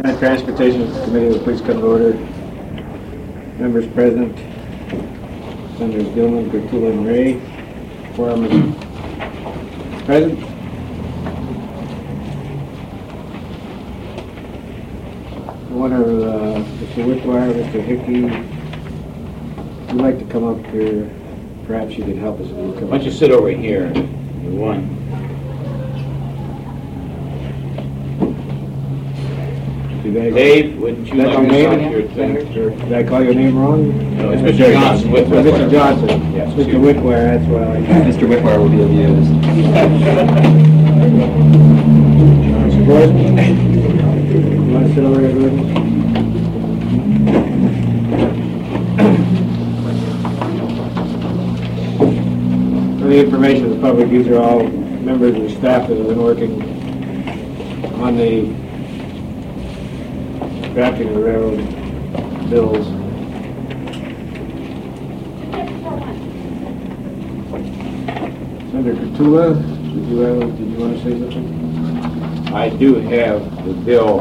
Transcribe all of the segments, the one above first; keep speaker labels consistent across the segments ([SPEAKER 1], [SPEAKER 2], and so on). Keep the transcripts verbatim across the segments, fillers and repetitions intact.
[SPEAKER 1] Senate Transportation Committee will please come to order. Members present, Senators Gilman, Kurtula, and Ray. Quorum is present. I wonder, uh, Mister Whitwire, Mister Hickey, would like to come up here. Perhaps you could help us.
[SPEAKER 2] Why don't you sit over here, one. Dave, wouldn't you like to sign your thing?
[SPEAKER 1] Did I call your name wrong?
[SPEAKER 2] No, it's Mister Johnson.
[SPEAKER 1] Mister Mister Johnson. Yes. Mister Whitwire, that's why.
[SPEAKER 3] Mister Whitwire will be abused.
[SPEAKER 1] Mister Gordon, you want to sit over here, Gordon? For the information of the public, these are all members of the staff that have been working on the drafting of the railroad bills. Senator Kurtula, did you, have, did you want to say something?
[SPEAKER 2] I do have the bill,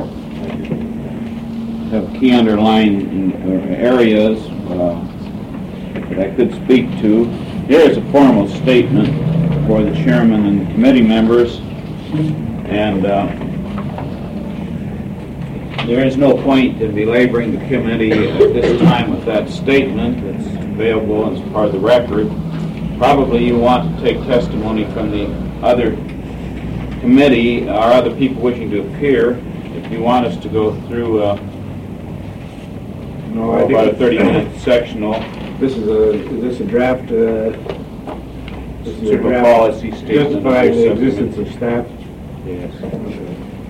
[SPEAKER 2] have key underlined areas uh, that I could speak to. Here is a formal statement for the chairman and the committee members, and uh, there is no point in belaboring the committee at this time with that statement. It's available as part of the record. Probably you want to take testimony from the other committee or other people wishing to appear. If you want us to go through uh,
[SPEAKER 1] no,
[SPEAKER 2] I think about a thirty-minute sectional.
[SPEAKER 1] This is a is this a draft? Uh, this is
[SPEAKER 2] sort
[SPEAKER 1] a
[SPEAKER 2] of
[SPEAKER 1] draft
[SPEAKER 2] a policy statement
[SPEAKER 1] justifying the existence of staff.
[SPEAKER 2] Yes.
[SPEAKER 1] Okay.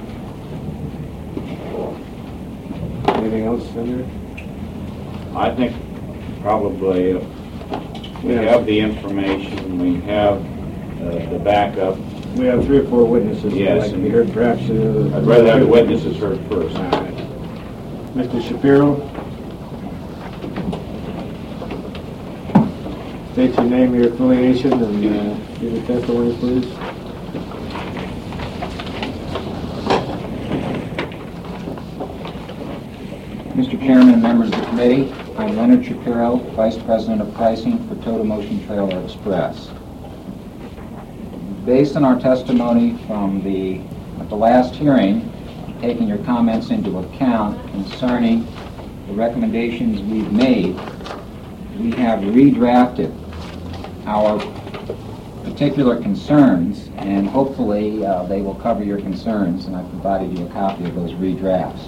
[SPEAKER 1] Anything else, Senator?
[SPEAKER 2] I think probably uh, we
[SPEAKER 1] Yeah.
[SPEAKER 2] have the information, we have uh, the backup.
[SPEAKER 1] We have three or four witnesses that
[SPEAKER 2] Yes,
[SPEAKER 1] would like to be heard. Perhaps uh,
[SPEAKER 2] I'd rather have the witnesses heard first.
[SPEAKER 1] All right. Mister Shapiro, state your name, your affiliation, and uh, give your testimony, please.
[SPEAKER 3] Mister Chairman and members of the committee, I'm Leonard Shapiro, Vice President of Pricing for Total Motion Trailer Express. Based on our testimony from the, at the last hearing, taking your comments into account concerning the recommendations we've made, we have redrafted our particular concerns, and hopefully uh, they will cover your concerns, and I've provided you a copy of those redrafts.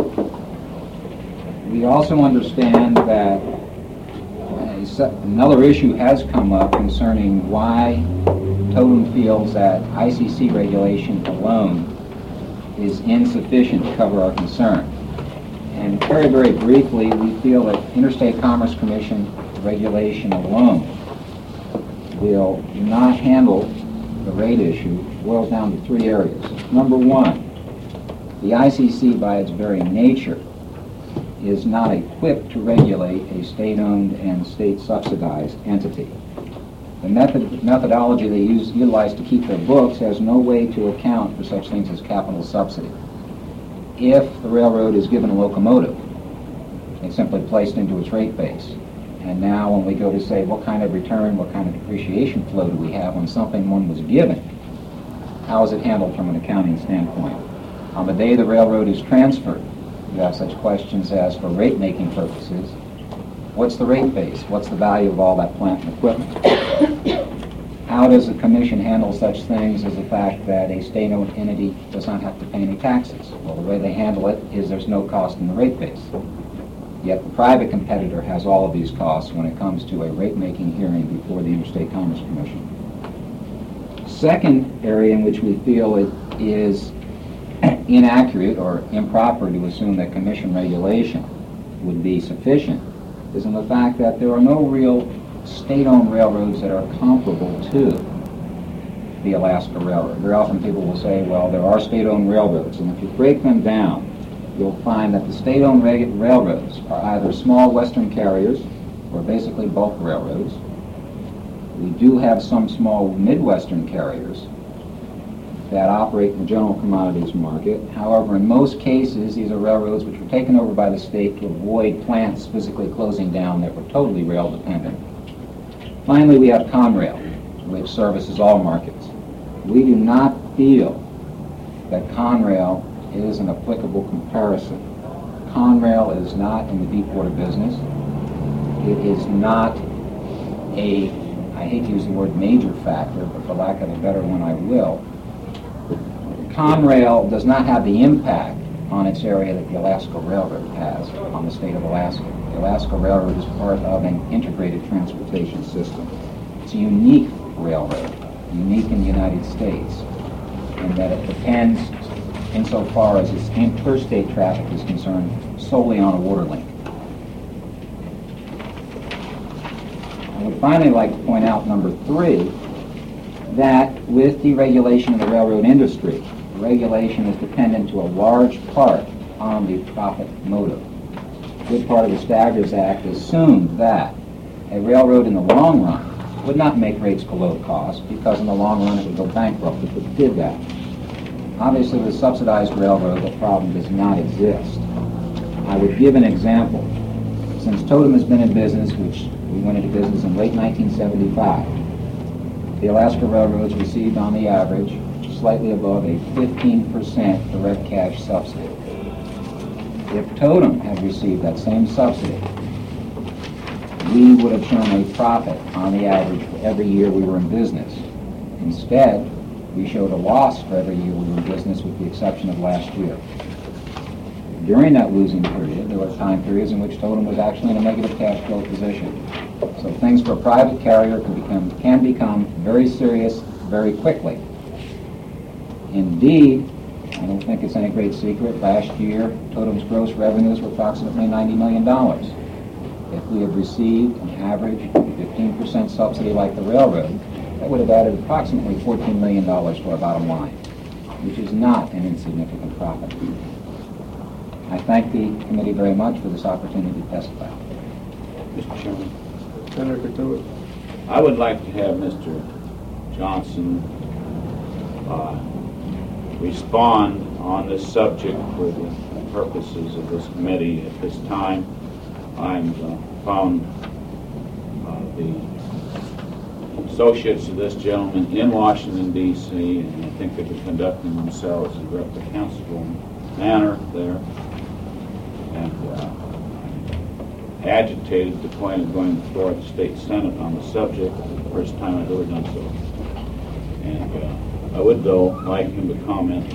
[SPEAKER 3] We also understand that another issue has come up concerning why Totem feels that I C C regulation alone is insufficient to cover our concern. And very, very briefly, we feel that Interstate Commerce Commission regulation alone will not handle the rate issue. It boils down to three areas. Number one, the I C C by its very nature is not equipped to regulate a state-owned and state-subsidized entity. The method, methodology they use, utilize to keep their books has no way to account for such things as capital subsidy. If the railroad is given a locomotive, it's simply placed into its rate base. And now when we go to say what kind of return, what kind of depreciation flow do we have when something one was given, how is it handled from an accounting standpoint? On the day the railroad is transferred, you have such questions as, for rate-making purposes, what's the rate base? What's the value of all that plant and equipment? How does the commission handle such things as the fact that a state-owned entity does not have to pay any taxes? Well, the way they handle it is there's no cost in the rate base. Yet the private competitor has all of these costs when it comes to a rate-making hearing before the Interstate Commerce Commission. Second area in which we feel it is inaccurate or improper to assume that commission regulation would be sufficient is in the fact that there are no real state-owned railroads that are comparable to the Alaska Railroad. Very often people will say, well, there are state-owned railroads, and if you break them down, you'll find that the state-owned railroads are either small western carriers or basically bulk railroads. We do have some small Midwestern carriers, that operate in the general commodities market. However, in most cases, these are railroads which were taken over by the state to avoid plants physically closing down that were totally rail dependent. Finally, we have Conrail, which services all markets. We do not feel that Conrail is an applicable comparison. Conrail is not in the deep water business. It is not a, I hate to use the word major factor, but for lack of a better one, I will. Conrail does not have the impact on its area that the Alaska Railroad has on the state of Alaska. The Alaska Railroad is part of an integrated transportation system. It's a unique railroad, unique in the United States, in that it depends, insofar as its interstate traffic is concerned, solely on a water link. I would finally like to point out, number three, that with deregulation of the railroad industry, regulation is dependent to a large part on the profit motive. A good part of the Staggers Act assumed that a railroad in the long run would not make rates below cost because in the long run it would go bankrupt if it did that. Obviously, with a subsidized railroad, the problem does not exist. I would give an example. Since Totem has been in business, which we went into business in late nineteen seventy-five, the Alaska Railroads received on the average slightly above a fifteen percent direct cash subsidy. If Totem had received that same subsidy, we would have shown a profit on the average for every year we were in business. Instead, we showed a loss for every year we were in business with the exception of last year. During that losing period, there were time periods in which Totem was actually in a negative cash flow position. So things for a private carrier can become, can become very serious very quickly. Indeed, I don't think it's any great secret, last year Totem's gross revenues were approximately ninety million dollars. If we had received an average fifteen percent subsidy like the railroad, that would have added approximately fourteen million dollars to our bottom line, which is not an insignificant profit. I thank the committee very much for this opportunity to testify.
[SPEAKER 2] Mister Chairman,
[SPEAKER 1] Senator Cotulla.
[SPEAKER 2] I would like to have Mister Johnson uh, respond on this subject for the purposes of this committee at this time. I'm uh, found uh, the associates of this gentleman in Washington, D C, and I think they've been conducting themselves in a reprehensible manner there, and uh, agitated to the point of going before the state senate on the subject. It's the first time I've ever done so. And uh, I would, though, like him to comment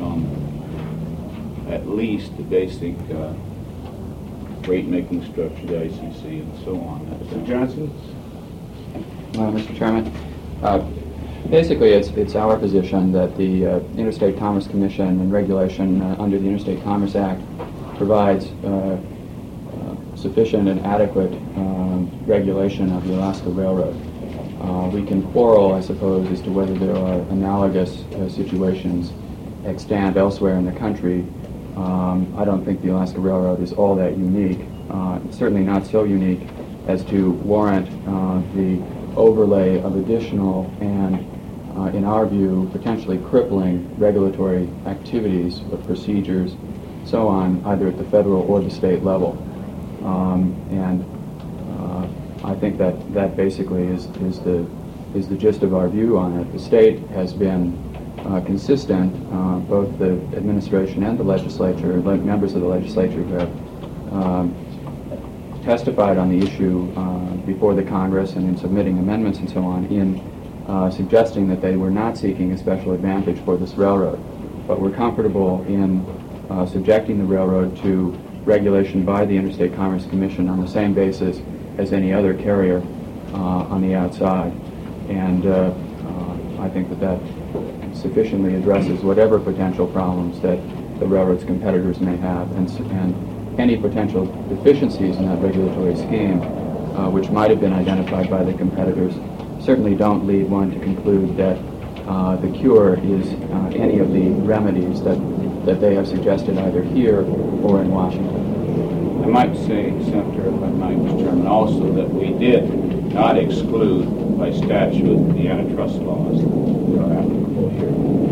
[SPEAKER 2] on at least the basic uh, rate-making structure, the I C C, and so on.
[SPEAKER 1] Mister Johnson?
[SPEAKER 4] Uh, Mister Chairman, uh, basically it's it's our position that the uh, Interstate Commerce Commission and regulation uh, under the Interstate Commerce Act provides uh, uh, sufficient and adequate um, regulation of the Alaska Railroad. Uh, we can quarrel, I suppose, as to whether there are analogous uh, situations extant elsewhere in the country. Um, I don't think the Alaska Railroad is all that unique, uh, certainly not so unique as to warrant uh, the overlay of additional and, uh, in our view, potentially crippling regulatory activities or procedures, so on, either at the federal or the state level. Um, and uh, I think that that basically is, is the is the gist of our view on it. The state has been uh, consistent, uh, both the administration and the legislature, like members of the legislature who have um, testified on the issue uh, before the Congress and in submitting amendments and so on, in uh, suggesting that they were not seeking a special advantage for this railroad, but were comfortable in uh, subjecting the railroad to regulation by the Interstate Commerce Commission on the same basis as any other carrier uh, on the outside. And uh, uh, I think that that sufficiently addresses whatever potential problems that the railroad's competitors may have, and, and any potential deficiencies in that regulatory scheme, uh, which might have been identified by the competitors, certainly don't lead one to conclude that uh, the cure is uh, any of the remedies that, that they have suggested either here or in Washington.
[SPEAKER 2] I might say, Senator, if I might, Mister Chairman, also that we did not exclude by statute the antitrust laws that are applicable here.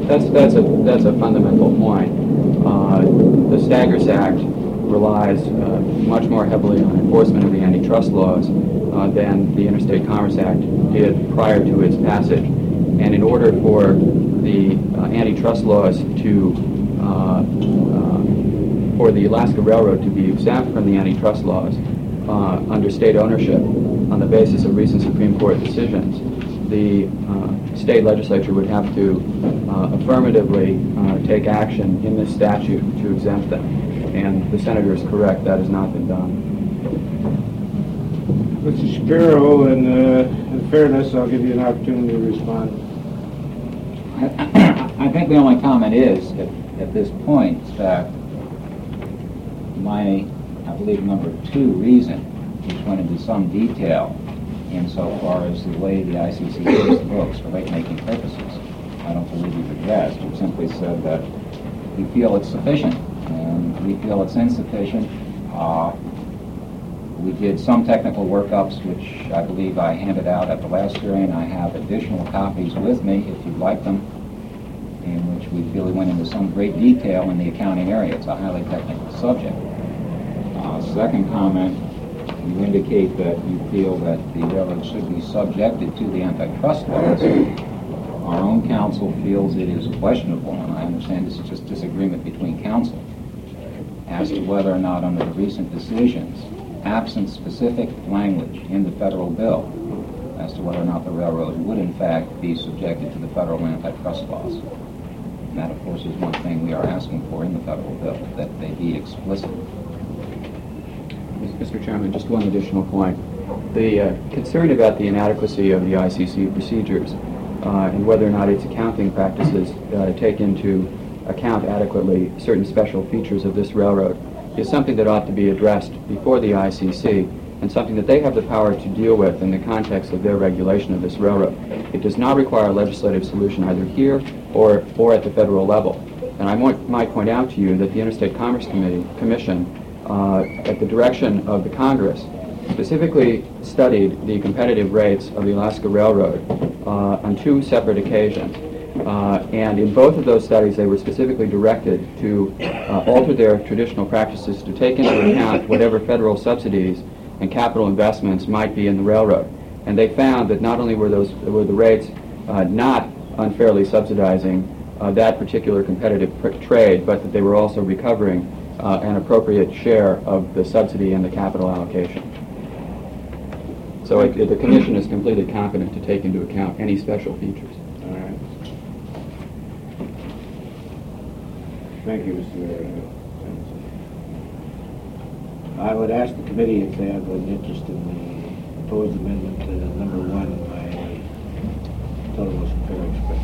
[SPEAKER 4] That's that's a that's a fundamental point. Uh, the Staggers Act relies uh, much more heavily on enforcement of the antitrust laws uh, than the Interstate Commerce Act did prior to its passage. And in order for the uh, antitrust laws to uh, uh, for the Alaska Railroad to be exempt from the antitrust laws uh, under state ownership on the basis of recent Supreme Court decisions, the uh, state legislature would have to uh, affirmatively uh, take action in this statute to exempt them. And the senator is correct, that has not been done.
[SPEAKER 1] Mister Shapiro, in, uh, in fairness, I'll give you an opportunity to respond.
[SPEAKER 3] I, I think the only comment is, at, at this point, that my, I believe, number two reason, which went into some detail insofar as the way the I C C uses the books for rate-making purposes, I don't believe you've addressed. You've simply said that we feel it's sufficient, and we feel it's insufficient. Uh, we did some technical workups, which I believe I handed out at the last hearing. I have additional copies with me, if you'd like them, in which we really went into some great detail in the accounting area. It's a highly technical subject. Uh, second comment, you indicate that you feel that the railroad should be subjected to the antitrust laws. Our own counsel feels it is questionable, and I understand this is just disagreement between counsel, as to whether or not under the recent decisions, absent specific language in the federal bill, as to whether or not the railroad would in fact be subjected to the federal antitrust laws. And that, of course, is one thing we are asking for in the federal bill, that they be explicit.
[SPEAKER 4] Mister Chairman, just one additional point. The uh, concern about the inadequacy of the I C C procedures uh, and whether or not its accounting practices uh, take into account adequately certain special features of this railroad is something that ought to be addressed before the I C C and something that they have the power to deal with in the context of their regulation of this railroad. It does not require a legislative solution either here or, or at the federal level. And I might, might point out to you that the Interstate Commerce Committee, Commission, uh, at the direction of the Congress, specifically studied the competitive rates of the Alaska Railroad uh, on two separate occasions. Uh, and in both of those studies, they were specifically directed to uh, alter their traditional practices to take into account whatever federal subsidies and capital investments might be in the railroad. And they found that not only were those were the rates uh, not unfairly subsidizing uh, that particular competitive pr trade, but that they were also recovering uh, an appropriate share of the subsidy and the capital allocation. So it, it, the Commission is completely competent to take into account any special features.
[SPEAKER 1] All right. Thank you, Mister Mayor. I would ask the committee if they have an interest in the proposed amendment to number one by Total Motion Fair Express.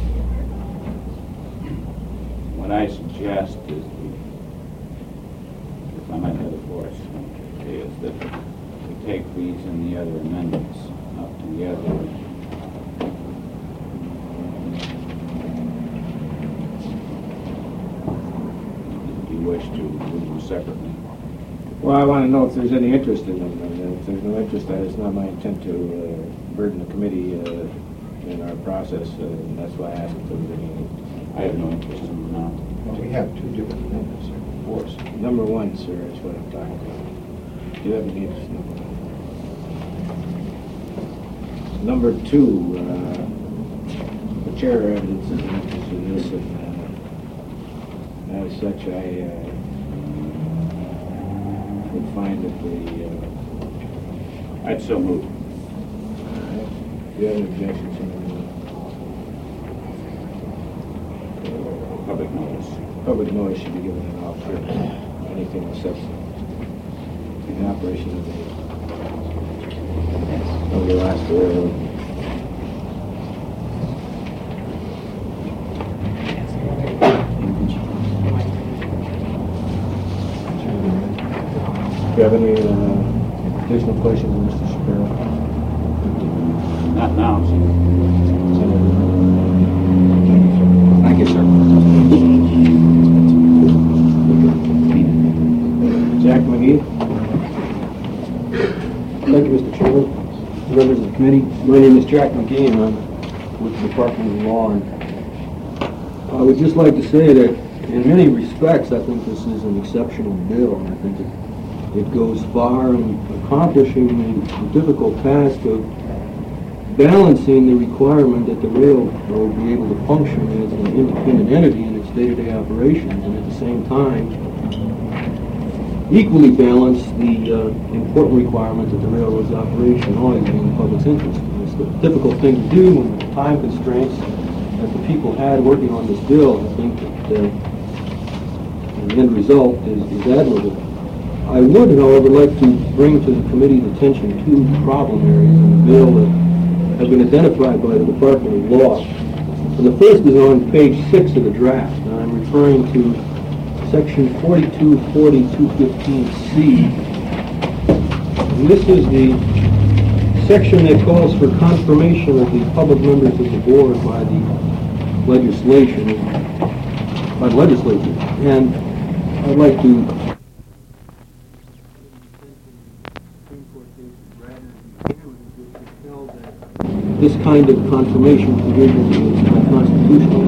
[SPEAKER 2] What I suggest is, we, if I might have the floor, is that we take these and the other amendments up together. If you wish to do them separately.
[SPEAKER 1] Well, I want to know if there's any interest in them, and if there's no interest, that it's not my intent to uh, burden the committee uh, in our process, uh, and that's why I asked if there was any.
[SPEAKER 2] I have no interest in them now.
[SPEAKER 5] Well, we have two different amendments here before us.
[SPEAKER 1] Number one, sir, is what I'm talking about. Do you have any interest in number one? Number two, uh, the chair evidences an interest in this, and uh, as such, I uh, would find that the... Uh,
[SPEAKER 2] I'd so move.
[SPEAKER 1] uh, do you have any objections?
[SPEAKER 2] Public notice.
[SPEAKER 1] Public notice should be given an offer, anything except in operation of the, of the Alaska Railroad. Do you have any uh, additional questions, Mister Shapiro?
[SPEAKER 2] Not now, sir.
[SPEAKER 3] Thank you, sir.
[SPEAKER 1] Jack McGee?
[SPEAKER 5] Thank you, Mister Chairman, members of the committee. My name is Jack McGee, and I'm with the Department of Law. And, uh, would just like to say that in many respects, I think this is an exceptional bill. I think it, it goes far in accomplishing the, the difficult task of balancing the requirement that the railroad be able to function as an independent entity in its day-to-day operations, and at the same time equally balance the uh, important requirement that the railroad's operation always be in the public's interest. And it's a difficult thing to do when the time constraints that the people had working on this bill. I think that uh, the end result is, is admirable. I would, however, like to bring to the committee's attention two problem areas in the bill that have been identified by the Department of Law. And the first is on page six of the draft, and I'm referring to section forty-two forty two fifteen C. And this is the section that calls for confirmation of the public members of the board by the legislation, by the legislature. And I'd like to this kind of confirmation provision is unconstitutional.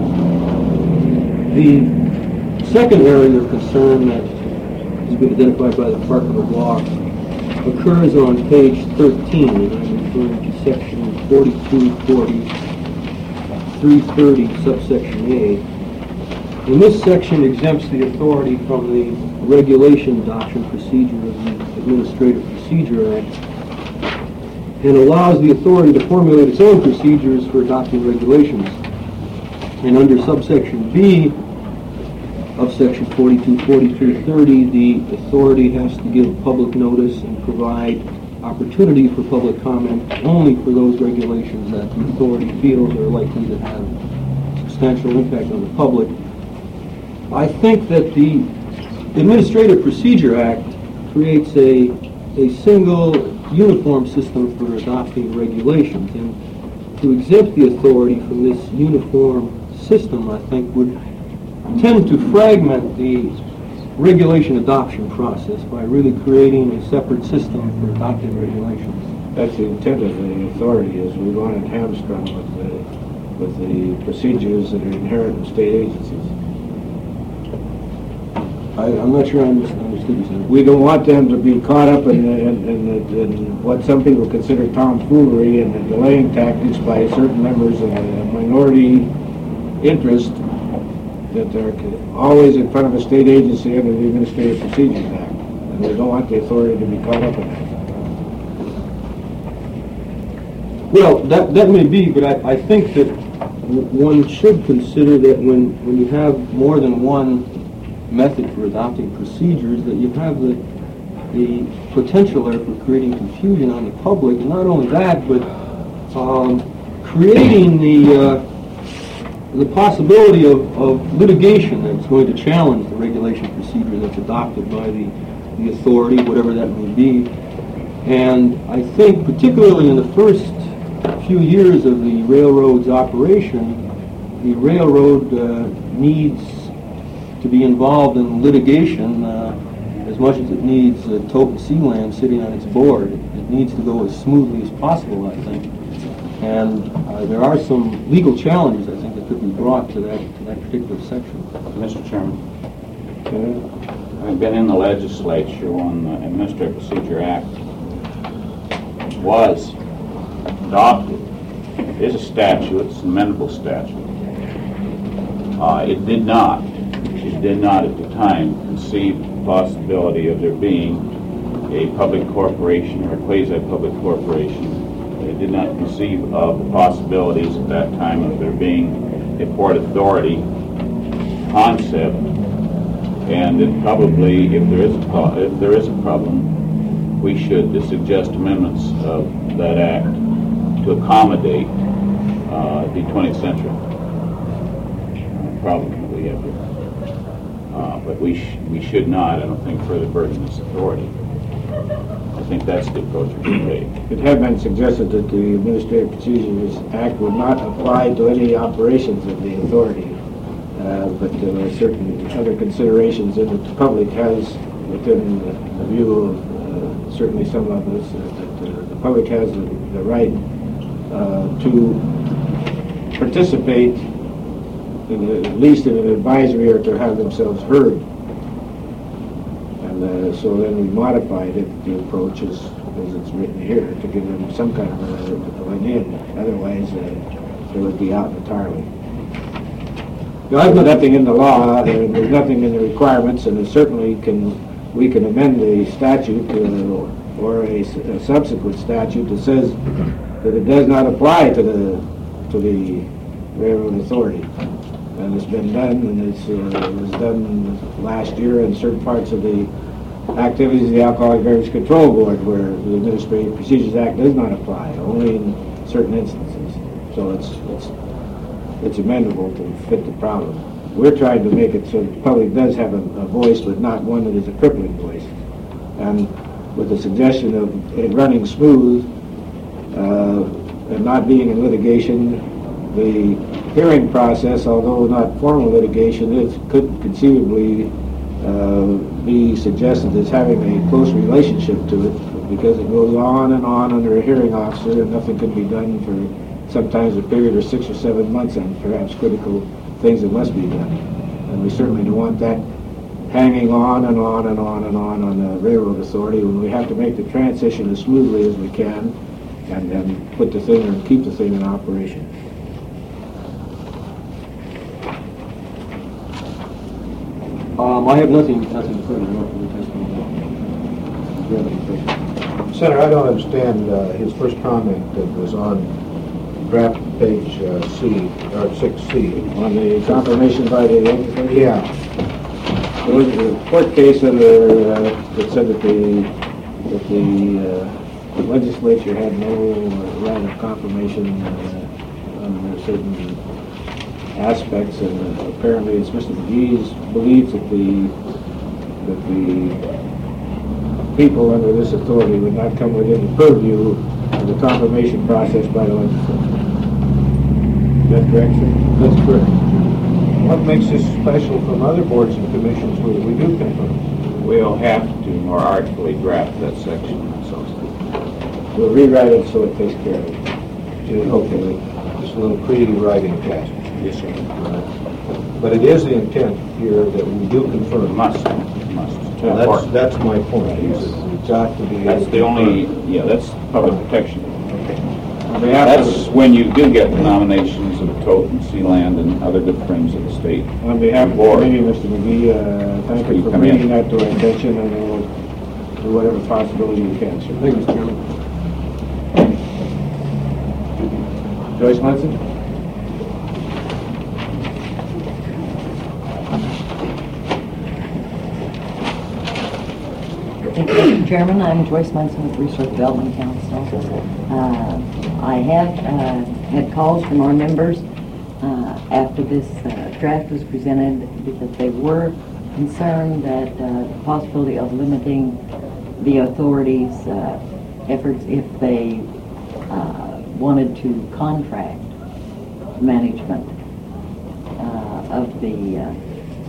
[SPEAKER 5] The second area of concern that has been identified by the Department of Law occurs on page thirteen, and I'm referring to section forty-two forty, three thirty, subsection A. And this section exempts the authority from the regulation adoption procedure of the Administrative Procedure Act and allows the authority to formulate its own procedures for adopting regulations. And under subsection B of section forty-two forty-three thirty, the authority has to give public notice and provide opportunity for public comment only for those regulations that the authority feels are likely to have substantial impact on the public. I think that the Administrative Procedure Act creates a, a single uniform system for adopting regulations, and to exempt the authority from this uniform system, I think, would tend to fragment the regulation adoption process by really creating a separate system for adopting regulations.
[SPEAKER 1] That's the intent of the authority, is we want it hamstrung with the, with the procedures that are inherent in state agencies.
[SPEAKER 5] I, I'm not sure I understood, understood you, sir.
[SPEAKER 1] We don't want them to be caught up in, in, in, in what some people consider tomfoolery and the delaying tactics by certain members of a minority interest that are always in front of a state agency under the Administrative Procedures Act. And we don't want the authority to be caught up in that.
[SPEAKER 5] Well, that, that may be, but I, I think that w- one should consider that when, when you have more than one method for adopting procedures, that you have the, the potential there for creating confusion on the public. And not only that, but um, creating the uh, the possibility of, of litigation that's going to challenge the regulation procedure that's adopted by the, the authority, whatever that may be. And I think particularly in the first few years of the railroad's operation, the railroad uh, needs to be involved in litigation uh, as much as it needs uh, Token Sealand sitting on its board. It, it needs to go as smoothly as possible, I think. And uh, there are some legal challenges, I think, that could be brought to that, to that particular section.
[SPEAKER 2] Mister Chairman, I've been in the legislature when the Administrative Procedure Act was adopted. It is a statute, it's an amendable statute. Uh, it did not, it did not at the time conceive the possibility of there being a public corporation or a quasi-public corporation. It did not conceive of the possibilities at that time of there being a port authority concept, and that probably, if there is a pro- if there is a problem, we should suggest amendments of that act to accommodate uh, the twentieth century uh, problem that we have here. Uh, but we sh- we should not, I don't think, further burden this authority. I think that's the approach we should take.
[SPEAKER 1] It had been suggested that the Administrative Procedures Act would not apply to any operations of the authority, uh, but there are certain other considerations that the public has within the, the view of uh, certainly some of us, uh, that uh, the public has the, the right uh, to participate in, at least in an advisory or to have themselves heard. And uh, so then we modified it, the approach as, as it's written here, to give them some kind of a, of an in. Otherwise, uh, they would be out entirely. I've got nothing in the law, and there's nothing in the requirements, and it certainly can, we can amend the statute uh, or a, a subsequent statute that says that it does not apply to the to the railroad authority. And it's been done, and it's, uh, it was done last year in certain parts of the activities of the Alcoholic Beverage Control Board, where the Administrative Procedures Act does not apply, only in certain instances. So it's it's it's amendable to fit the problem. We're trying to make it so that the public does have a, a voice, but not one that is a crippling voice. And with the suggestion of it running smooth uh, and not being in litigation, the hearing process, although not formal litigation, it could conceivably uh, be suggested as having a close relationship to it, because it goes on and on under a hearing officer, and nothing can be done for sometimes a period of six or seven months on perhaps critical things that must be done. And we certainly don't want that hanging on and on and on and on on the railroad authority, when we have to make the transition as smoothly as we can and then put the thing and keep the thing in operation.
[SPEAKER 5] Um, I have nothing, nothing further from the testimony. Do you have any questions?
[SPEAKER 6] Senator, I don't understand uh, his first comment that was on draft page uh, C, or six C.
[SPEAKER 1] On the confirmation by the legislature?
[SPEAKER 6] Yeah.
[SPEAKER 1] There was a court case under, uh, that said that the, that the uh, legislature had no uh, right of confirmation uh, under certain aspects, and uh, apparently it's Mister McGee's belief that the, that the people under this authority would not come within the purview of the confirmation process by the legislature. Is that correct, sir?
[SPEAKER 5] That's correct.
[SPEAKER 6] What makes this special from other boards and commissions where we do confirm?
[SPEAKER 2] We'll have to more artfully draft that section. So
[SPEAKER 1] We'll rewrite it so it takes care of it.
[SPEAKER 6] Okay. Just a little creative writing task.
[SPEAKER 2] yes, sir.
[SPEAKER 6] But it is the intent here that we do confirm.
[SPEAKER 2] Must, must.
[SPEAKER 6] And that's, that's my point, is that we've got to be.
[SPEAKER 2] That's
[SPEAKER 6] able
[SPEAKER 2] the
[SPEAKER 6] to
[SPEAKER 2] only,
[SPEAKER 6] confirm.
[SPEAKER 2] yeah, that's public protection.
[SPEAKER 1] On behalf of
[SPEAKER 2] That's when you do get the nominations of Tote and Sealand and other good friends of the state.
[SPEAKER 1] On behalf of the
[SPEAKER 2] Board.
[SPEAKER 1] committee, Mister McGee, uh, thank you
[SPEAKER 2] You
[SPEAKER 1] for
[SPEAKER 2] come in.
[SPEAKER 1] bringing that to our attention, and we'll do whatever possibility we can, sir.
[SPEAKER 5] Thank you, Mister Chairman.
[SPEAKER 1] Joyce Munson?
[SPEAKER 7] Thank you, Mister Chairman. I'm Joyce Munson with Research Development Council. Uh, I have uh, had calls from our members uh, after this uh, draft was presented, because they were concerned that uh, the possibility of limiting the authorities' uh, efforts if they uh, wanted to contract management uh, of the uh,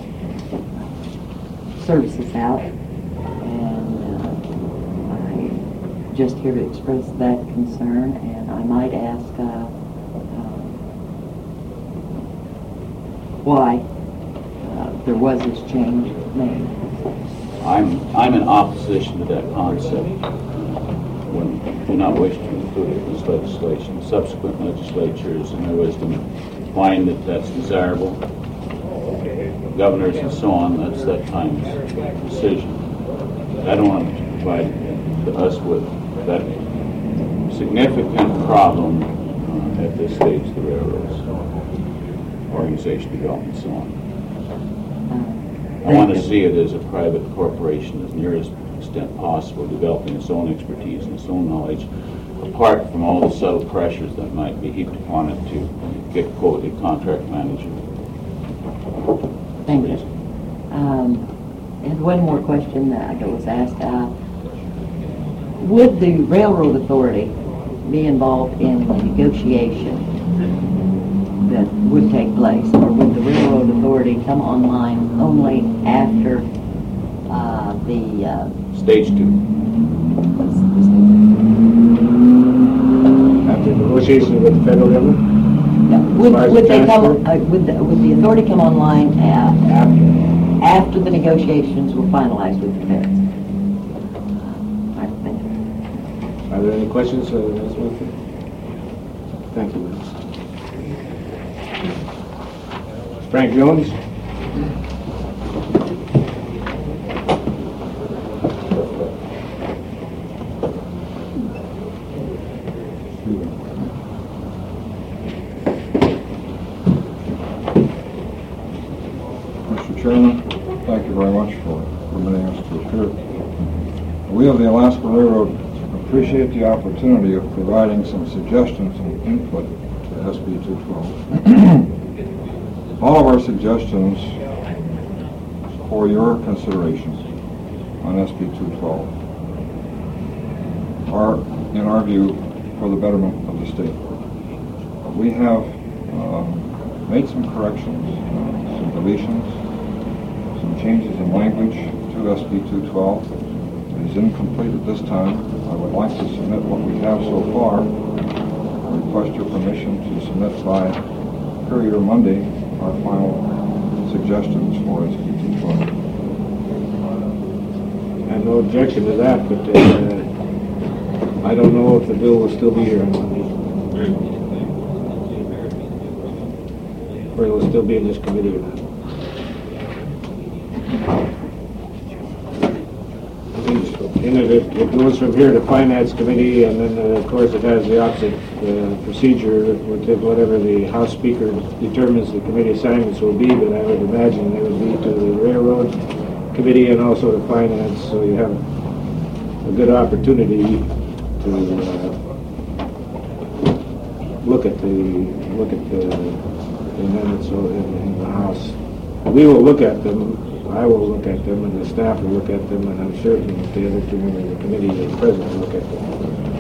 [SPEAKER 7] services out. And uh, I just here to express that concern, and I might ask uh, uh, why uh, there was this change made.
[SPEAKER 2] I'm, I'm in opposition to that concept. When do not wish to include it in this legislation. Subsequent legislatures, in their wisdom, find that that's desirable. Governors and so on, that's that time's decision. I don't want to provide to us with that significant problem uh, at this stage of the railroads, organization development and so on.
[SPEAKER 7] Uh,
[SPEAKER 2] I want to
[SPEAKER 7] thank you.
[SPEAKER 2] see it as a private corporation as near as extent possible, developing its own expertise and its own knowledge, apart from all the subtle pressures that might be heaped upon it to get quality contract management.
[SPEAKER 7] Thank you. Um, and one more question that was asked. Uh, would the railroad authority be involved in the negotiation that would take place, or would the railroad authority come online only after uh, the uh,
[SPEAKER 2] Stage two.
[SPEAKER 1] After negotiations with the federal government?
[SPEAKER 7] yeah, Would,
[SPEAKER 1] far as
[SPEAKER 7] would
[SPEAKER 1] the
[SPEAKER 7] they come,
[SPEAKER 1] transfer?
[SPEAKER 7] uh, would, the- would the authority come online uh,
[SPEAKER 1] After.
[SPEAKER 7] after the negotiations were finalized with the feds? I think.
[SPEAKER 1] Are there any questions, uh, Miz Murphy? Thank you, Miz Frank Jones?
[SPEAKER 8] Mister Chairman, thank you very much for permitting us to appear. We of the Alaska Railroad appreciate the opportunity of providing some suggestions and input to S B two twelve. All of our suggestions for your consideration on S B two twelve are, in our view, for the betterment of the state. We have um, made some corrections, uh, some deletions, some changes in language to S B two twelve. It is incomplete at this time. I would like to submit what we have so far. I request your permission to submit by Courier Monday our final suggestions for S B two twelve.
[SPEAKER 1] I have no objection to that, but uh, I don't know if the bill will still be here on Monday. Or it will still be in this committee or not. And it, it goes from here to Finance Committee, and then, uh, of course, it has the opposite uh, procedure with the- whatever the House Speaker determines the committee assignments will be, but I would imagine they would be to the Railroad Committee and also to Finance, so you have a good opportunity to uh, look at the look at the, the amendments in, in the House. We will look at them. I will look at them, and the staff will look at them, and I'm certain that the other two members of the committee and the president will look at them.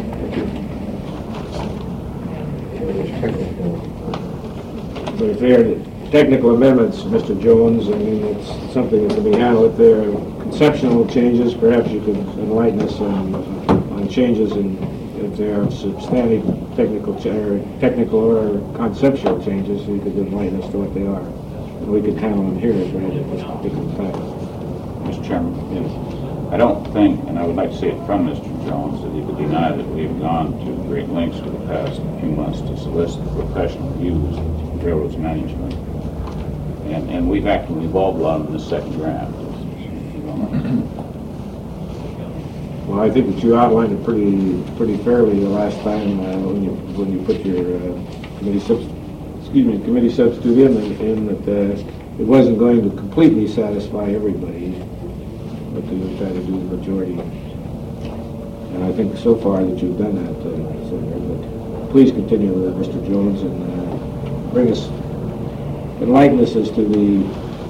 [SPEAKER 1] But if they are technical amendments, Mister Jones, I mean, it's something that can be handled. If they're conceptual changes, perhaps you could enlighten us on, on changes, and if they are substantive technical, ch- or technical or conceptual changes, you could enlighten us to what they are. We could handle them here right at this particular time.
[SPEAKER 2] Mister Chairman, yes. I don't think, and I would like to see it from Mister Jones, that he could deny that we have gone to great lengths for the past few months to solicit professional views of railroads management. And, and we've actually evolved a lot in the second draft.
[SPEAKER 1] Well, I think that you outlined it pretty, pretty fairly the last time uh, when you when you put your uh, committee subs excuse me committee substitute in, in that uh, it wasn't going to completely satisfy everybody, but they would try to do the majority. And I think so far that you've done that, uh, Senator. But please continue with Mister Jones and uh, bring us enlighten us as to the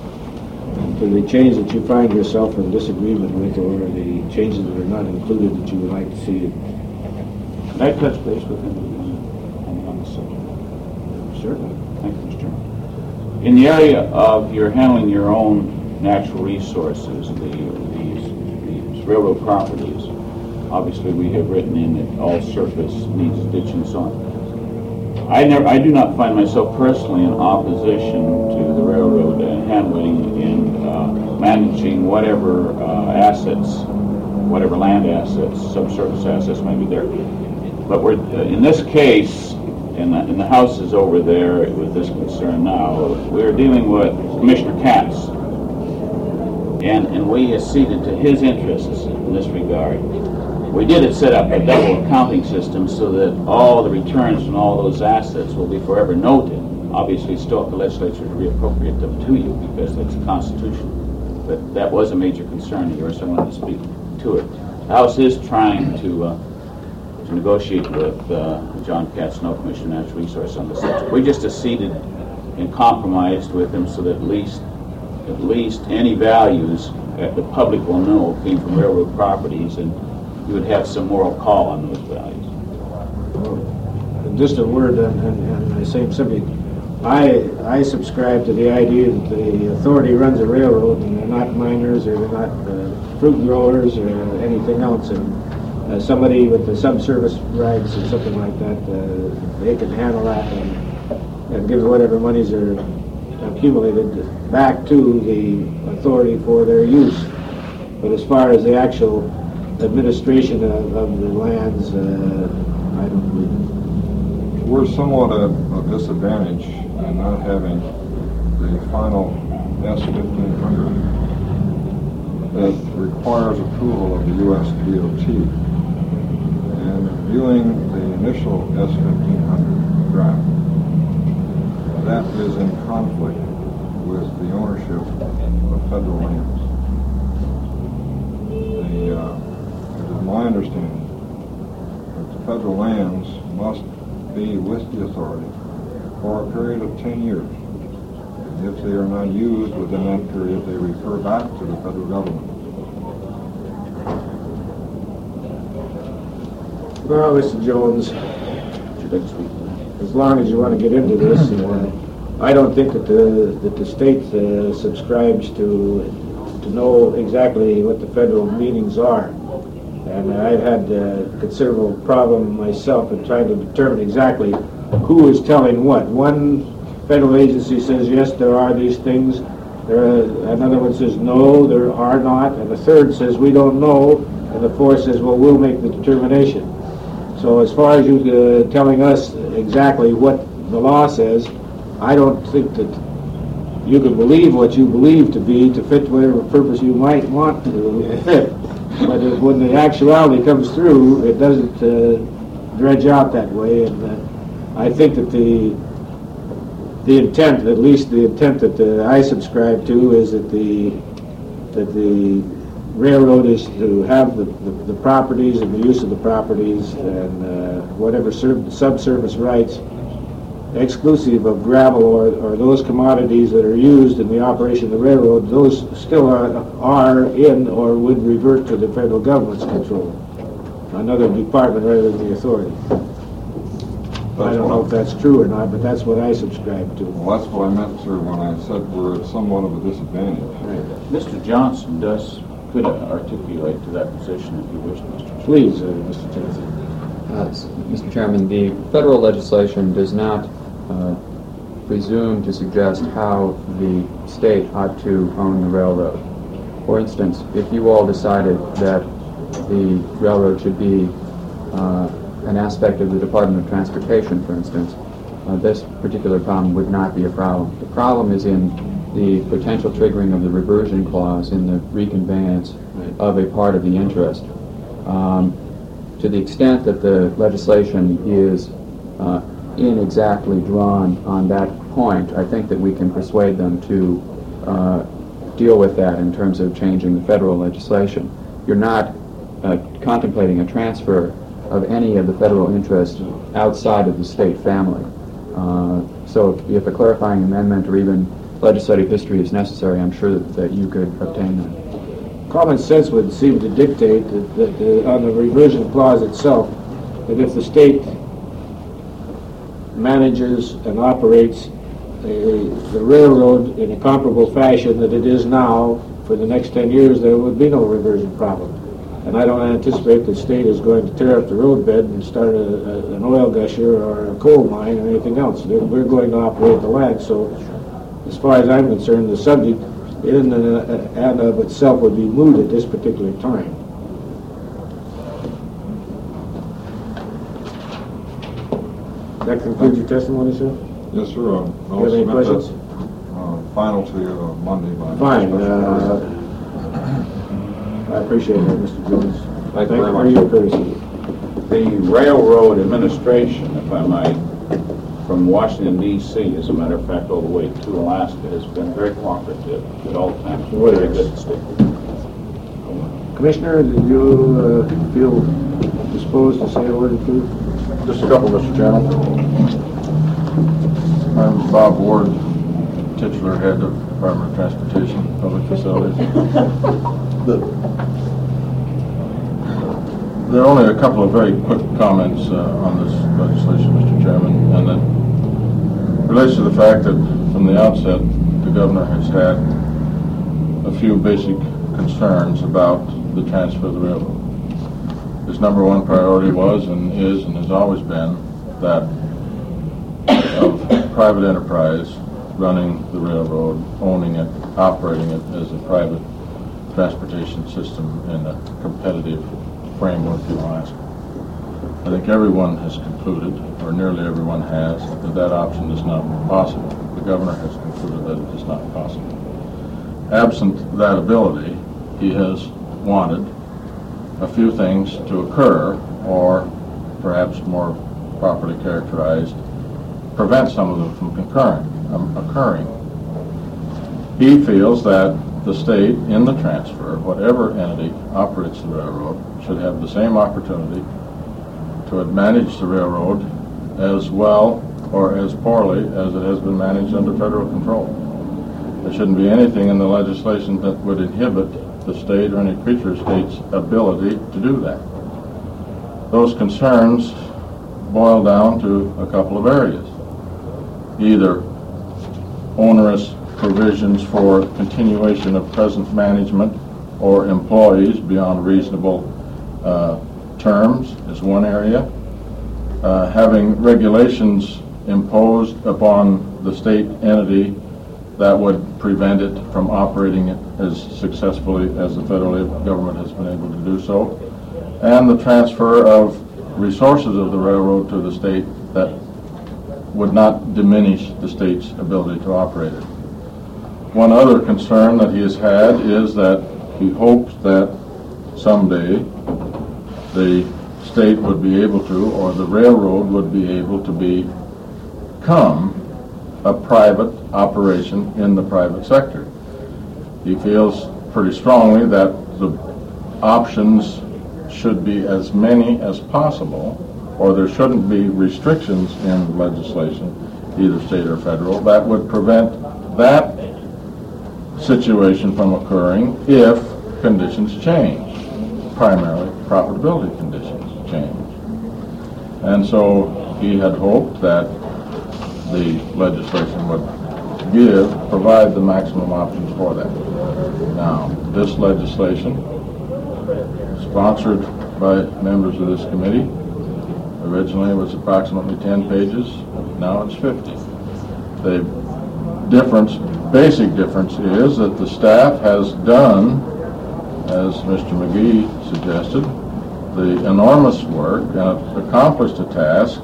[SPEAKER 1] to the change that you find yourself in disagreement with, or the changes that are not included that you would like to see.
[SPEAKER 2] Can I touch base with him on, on the subject?
[SPEAKER 1] Certainly.
[SPEAKER 2] Thank you, Mister Chairman. In the area of your handling your own natural resources, the, these, these railroad properties, obviously we have written in that all surface needs ditch and so on. I never, I do not find myself personally in opposition to the railroad uh, handling and uh, managing whatever uh, assets, whatever land assets, subsurface assets may be there. But we're, uh, in this case, and the, and the House is over there with this concern now, we're dealing with Commissioner Katz, and, and we acceded to his interests in this regard. We did set up a double accounting system so that all the returns from all those assets will be forever noted. Obviously, it's still up to the legislature to reappropriate them to you because that's the Constitution. But that was a major concern of yours, so I wanted to speak to it. The House is trying to uh, to negotiate with uh, John Katz, Snow Commissioner of Natural Resources on the subject. We just acceded and compromised with him so that at least at least any values that the public will know came from railroad properties, and you would have some moral call on those values.
[SPEAKER 1] Well, just a word on, on, on the same subject. I I subscribe to the idea that the authority runs a railroad, and they're not miners, or they're not uh, fruit growers, or anything else. And uh, somebody with the subservice rights or something like that, uh, they can handle that. And and gives whatever monies are accumulated back to the authority for their use. But as far as the actual administration of, of the lands, uh, I don't believe.
[SPEAKER 8] We're somewhat at a disadvantage in not having the final S fifteen hundred that requires approval of the U S D O T. And viewing the initial S fifteen hundred draft, that is in conflict with the ownership of federal lands. The, uh, it is my understanding that the federal lands must be with the authority for a period of ten years. And if they are not used within that period, they refer back to the federal government.
[SPEAKER 1] Well, Mister Jones, as long as you want to get into this, uh, I don't think that the that the state uh, subscribes to to know exactly what the federal meetings are, and I've had a considerable problem myself in trying to determine exactly who is telling what. One federal agency says yes, there are these things. There, are, another one says no, there are not, and the third says we don't know, and the fourth says well, we'll make the determination. So as far as you uh, telling us exactly what the law says, I don't think that you can believe what you believe to be to fit whatever purpose you might want to fit. But if, when the actuality comes through, it doesn't uh, dredge out that way. And uh, I think that the the intent, at least the intent that uh, I subscribe to, is that the that the railroad is to have the, the, the properties and the use of the properties and uh, whatever subsurface rights exclusive of gravel or, or those commodities that are used in the operation of the railroad, those still are, are in or would revert to the federal government's control. Another department rather than the authority. I don't know if that's true or not, but that's what I subscribe to.
[SPEAKER 8] Well, that's what I meant, sir, when I said we're at somewhat of a disadvantage.
[SPEAKER 1] Right.
[SPEAKER 2] Mister Johnson does, could articulate to that position if you wish, Mister Chairman.
[SPEAKER 1] Please, uh, Mister Johnson.
[SPEAKER 4] Uh, Mister Chairman, the federal legislation does not uh, presume to suggest how the state ought to own the railroad. For instance, if you all decided that the railroad should be uh, an aspect of the Department of Transportation, for instance, uh, this particular problem would not be a problem. The problem is in the potential triggering of the reversion clause in the reconveyance of a part of the interest. Um, to the extent that the legislation is uh, inexactly drawn on that point, I think that we can persuade them to uh, deal with that in terms of changing the federal legislation. You're not uh, contemplating a transfer of any of the federal interest outside of the state family. Uh, so if, if a clarifying amendment or even legislative history is necessary, I'm sure that, that you could obtain that.
[SPEAKER 1] Common sense would seem to dictate that, that uh, on the reversion clause itself, that if the state manages and operates a, the railroad in a comparable fashion that it is now for the next ten years, there would be no reversion problem. And I don't anticipate the state is going to tear up the roadbed and start a, a, an oil gusher or a coal mine or anything else. They're, we're going to operate the land. So as far as I'm concerned, the subject in and of itself would be moot at this particular time. That concludes your testimony, sir?
[SPEAKER 8] Yes, sir. Uh,
[SPEAKER 1] Do you have any questions?
[SPEAKER 8] Uh, final to you uh, Monday. By
[SPEAKER 1] Fine.
[SPEAKER 8] special
[SPEAKER 1] Uh, I appreciate that, Mister Jones.
[SPEAKER 2] Thank you very
[SPEAKER 1] for
[SPEAKER 2] much.
[SPEAKER 1] your courtesy.
[SPEAKER 2] The railroad administration, if I might, from Washington, D C, as a matter of fact, all the way to Alaska, has been very cooperative at all times. Very good state.
[SPEAKER 1] Commissioner, did you uh, feel disposed to say a word or two?
[SPEAKER 9] Just a couple, Mister Chairman. I'm Bob Ward, titular head of Department of Transportation, Public Facilities. The, there are only a couple of very quick comments uh, on this legislation, Mister Chairman, and that relates to the fact that from the outset, the governor has had a few basic concerns about the transfer of the railroad. His number one priority was and is and has always been that of private enterprise running the railroad, owning it, operating it as a private transportation system in a competitive framework, you ask. I think everyone has concluded, or nearly everyone has, that that option is not possible. The governor has concluded that it is not possible. Absent that ability, he has wanted a few things to occur, or perhaps more properly characterized, prevent some of them from concurring, um, occurring. He feels that the state in the transfer, whatever entity operates the railroad, should have the same opportunity to manage the railroad as well or as poorly as it has been managed under federal control. There shouldn't be anything in the legislation that would inhibit the state or any creature state's ability to do that. Those concerns boil down to a couple of areas. Either onerous provisions for continuation of present management or employees beyond reasonable uh, terms is one area. Uh, having regulations imposed upon the state entity that would prevent it from operating it as successfully as the federal government has been able to do so, and the transfer of resources of the railroad to the state that would not diminish the state's ability to operate it. One other concern that he has had is that he hopes that someday the state would be able to, or the railroad would be able to become a private operation in the private sector. He feels pretty strongly that the options should be as many as possible, or there shouldn't be restrictions in legislation, either state or federal, that would prevent that situation from occurring if conditions change, primarily profitability conditions change. And so he had hoped that the legislation would give, provide the maximum options for that. Now, this legislation, sponsored by members of this committee, originally was approximately ten pages, now it's fifty. The difference, basic difference is that the staff has done, as Mister McGee suggested, the enormous work and accomplished a task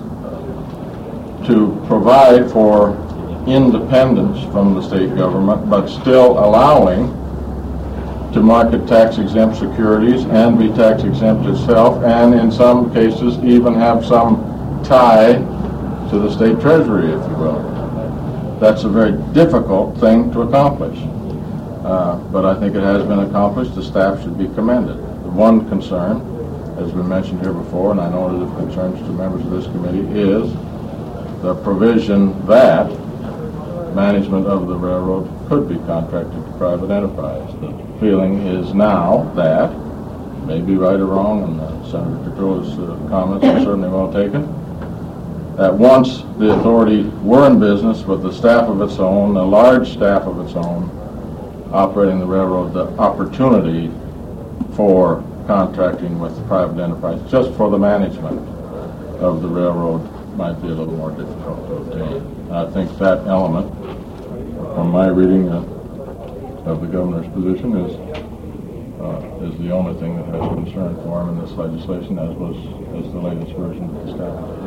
[SPEAKER 9] to provide for independence from the state government, but still allowing to market tax-exempt securities and be tax-exempt itself, and in some cases even have some tie to the state treasury, if you will. That's a very difficult thing to accomplish, uh, but I think it has been accomplished. The staff should be commended. The one concern, as we mentioned here before, and I know it is of concerns to members of this committee, is the provision that management of the railroad could be contracted to private enterprise. The feeling is now that, may be right or wrong, and uh, Senator Petrola's uh, comments are certainly well taken, that once the authority were in business with a staff of its own, a large staff of its own, operating the railroad, the opportunity for contracting with private enterprise, just for the management of the railroad, might be a little more difficult to obtain. I think that element, from my reading uh, of the governor's position, is uh, is the only thing that has concern for him in this legislation, as was as the latest version that the staff has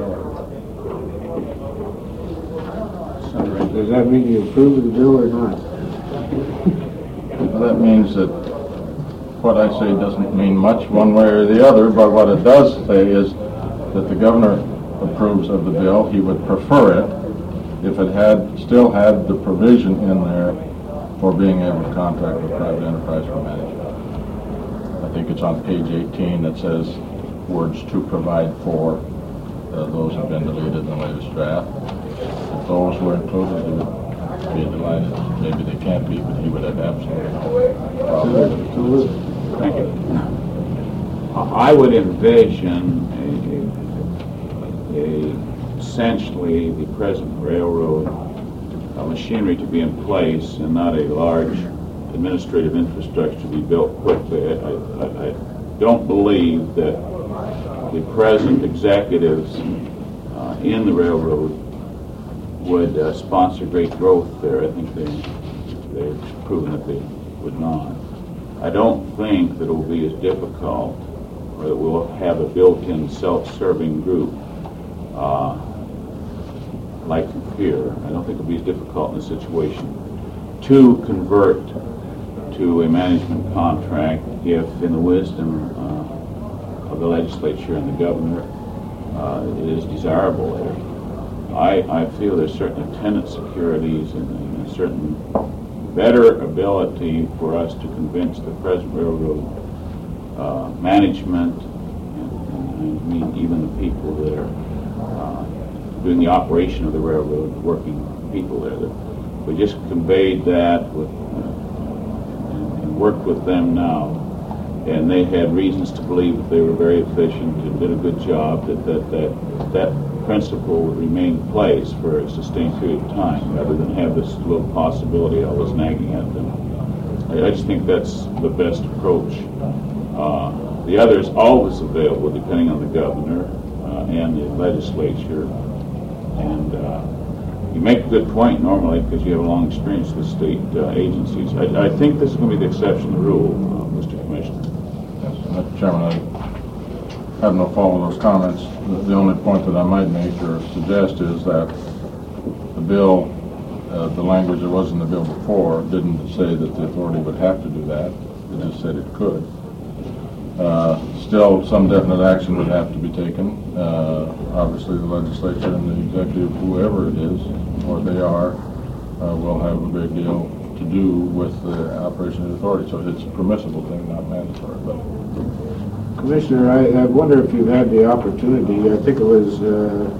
[SPEAKER 9] developed.
[SPEAKER 1] Does that mean you approve of the bill or not?
[SPEAKER 9] Well, that means that what I say doesn't mean much one way or the other, but what it does say is that the governor approves of the bill. He would prefer it if it had still had the provision in there for being able to contract with private enterprise for management. I think it's on page eighteen that says words "to provide for." Uh, those have been deleted in the latest draft. If those were included, he would be delighted. Maybe they can't be, but he would have absolutely no problem.
[SPEAKER 2] Thank you. I would envision a, a, essentially the present railroad uh, machinery to be in place and not a large administrative infrastructure to be built quickly. I, I, I don't believe that the present executives uh, in the railroad would uh, sponsor great growth there. I think they, they've proven that they would not. I don't think that it will be as difficult, or that we'll have a built-in self-serving group uh, like here. I don't think it will be as difficult in this situation to convert to a management contract if, in the wisdom uh, of the legislature and the governor, uh, it is desirable there. I, I feel there's certain tenant securities and, and a certain better ability for us to convince the present railroad uh, management, and, and I mean even the people that are uh, doing the operation of the railroad, working people there, that we just conveyed that with, uh, and, and worked with them now, and they had reasons to believe that they were very efficient and did a good job, that that, that, that principle would remain in place for a sustained period of time, rather than have this little possibility always nagging at them. I, I just think that's the best approach. Uh, the other is always available, depending on the governor uh, and the legislature. And uh, you make a good point normally because you have a long experience with state uh, agencies. I, I think this is going to be the exception to the rule, uh, Mister Commissioner.
[SPEAKER 9] Yes, Mister Chairman, I have no fault with those comments. The, the only point that I might make or suggest is that the bill, uh, the language that was in the bill before, didn't say that the authority would have to do that. It just said it could. Uh, still, some definite action would have to be taken. Uh, obviously, the legislature and the executive, whoever it is, or they are, uh, will have a great deal to do with the operation of the authority. So it's a permissible thing, not mandatory. But
[SPEAKER 1] Commissioner, I, I wonder if you've had the opportunity, I think it was, uh,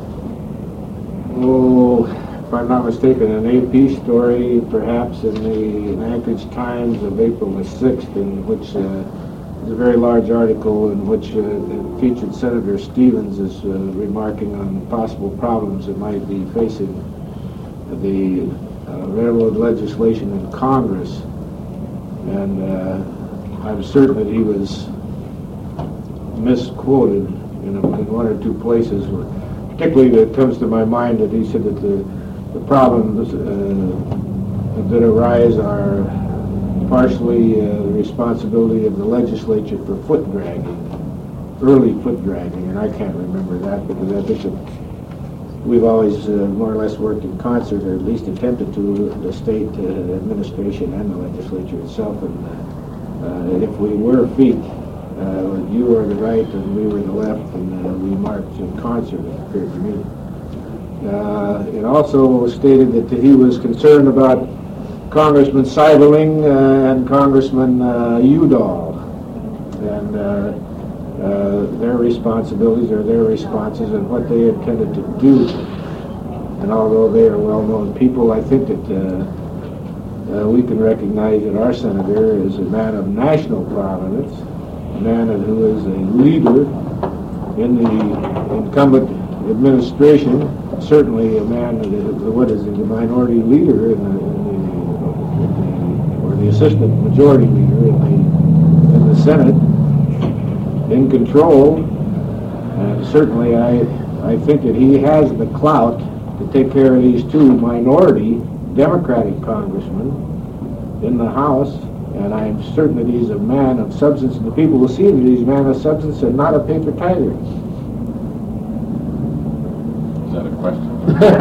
[SPEAKER 1] oh, if I'm not mistaken, an A P story, perhaps in the Anchorage Times of April the sixth, in which uh, a very large article in which uh, it featured Senator Stevens as uh, remarking on possible problems that might be facing the uh, railroad legislation in Congress. And uh, I'm certain that he was misquoted in, a, in one or two places. Where, particularly, that comes to my mind that he said that the, the problems uh, that arise are partially uh, the responsibility of the legislature for foot dragging, early foot dragging, and I can't remember that because I think that we've always uh, more or less worked in concert, or at least attempted to, the state uh, administration and the legislature itself. And uh, if we were feet, uh, you were the right and we were the left, and uh, we marched in concert, it appeared to me. Uh, it also stated that he was concerned about Congressman Seiberling uh, and Congressman uh, Udall, and uh, uh, their responsibilities or their responses and what they intended to do. And although they are well-known people, I think that uh, uh, we can recognize that our senator is a man of national prominence, a man who is a leader in the incumbent administration, certainly a man, what is he, the minority leader in the, in the or the assistant majority leader in the, in the Senate, in control, and certainly I, I think that he has the clout to take care of these two minority Democratic congressmen in the House, and I'm certain that he's a man of substance, and the people will see that he's a man of substance and not a paper tiger.
[SPEAKER 9] is that a question?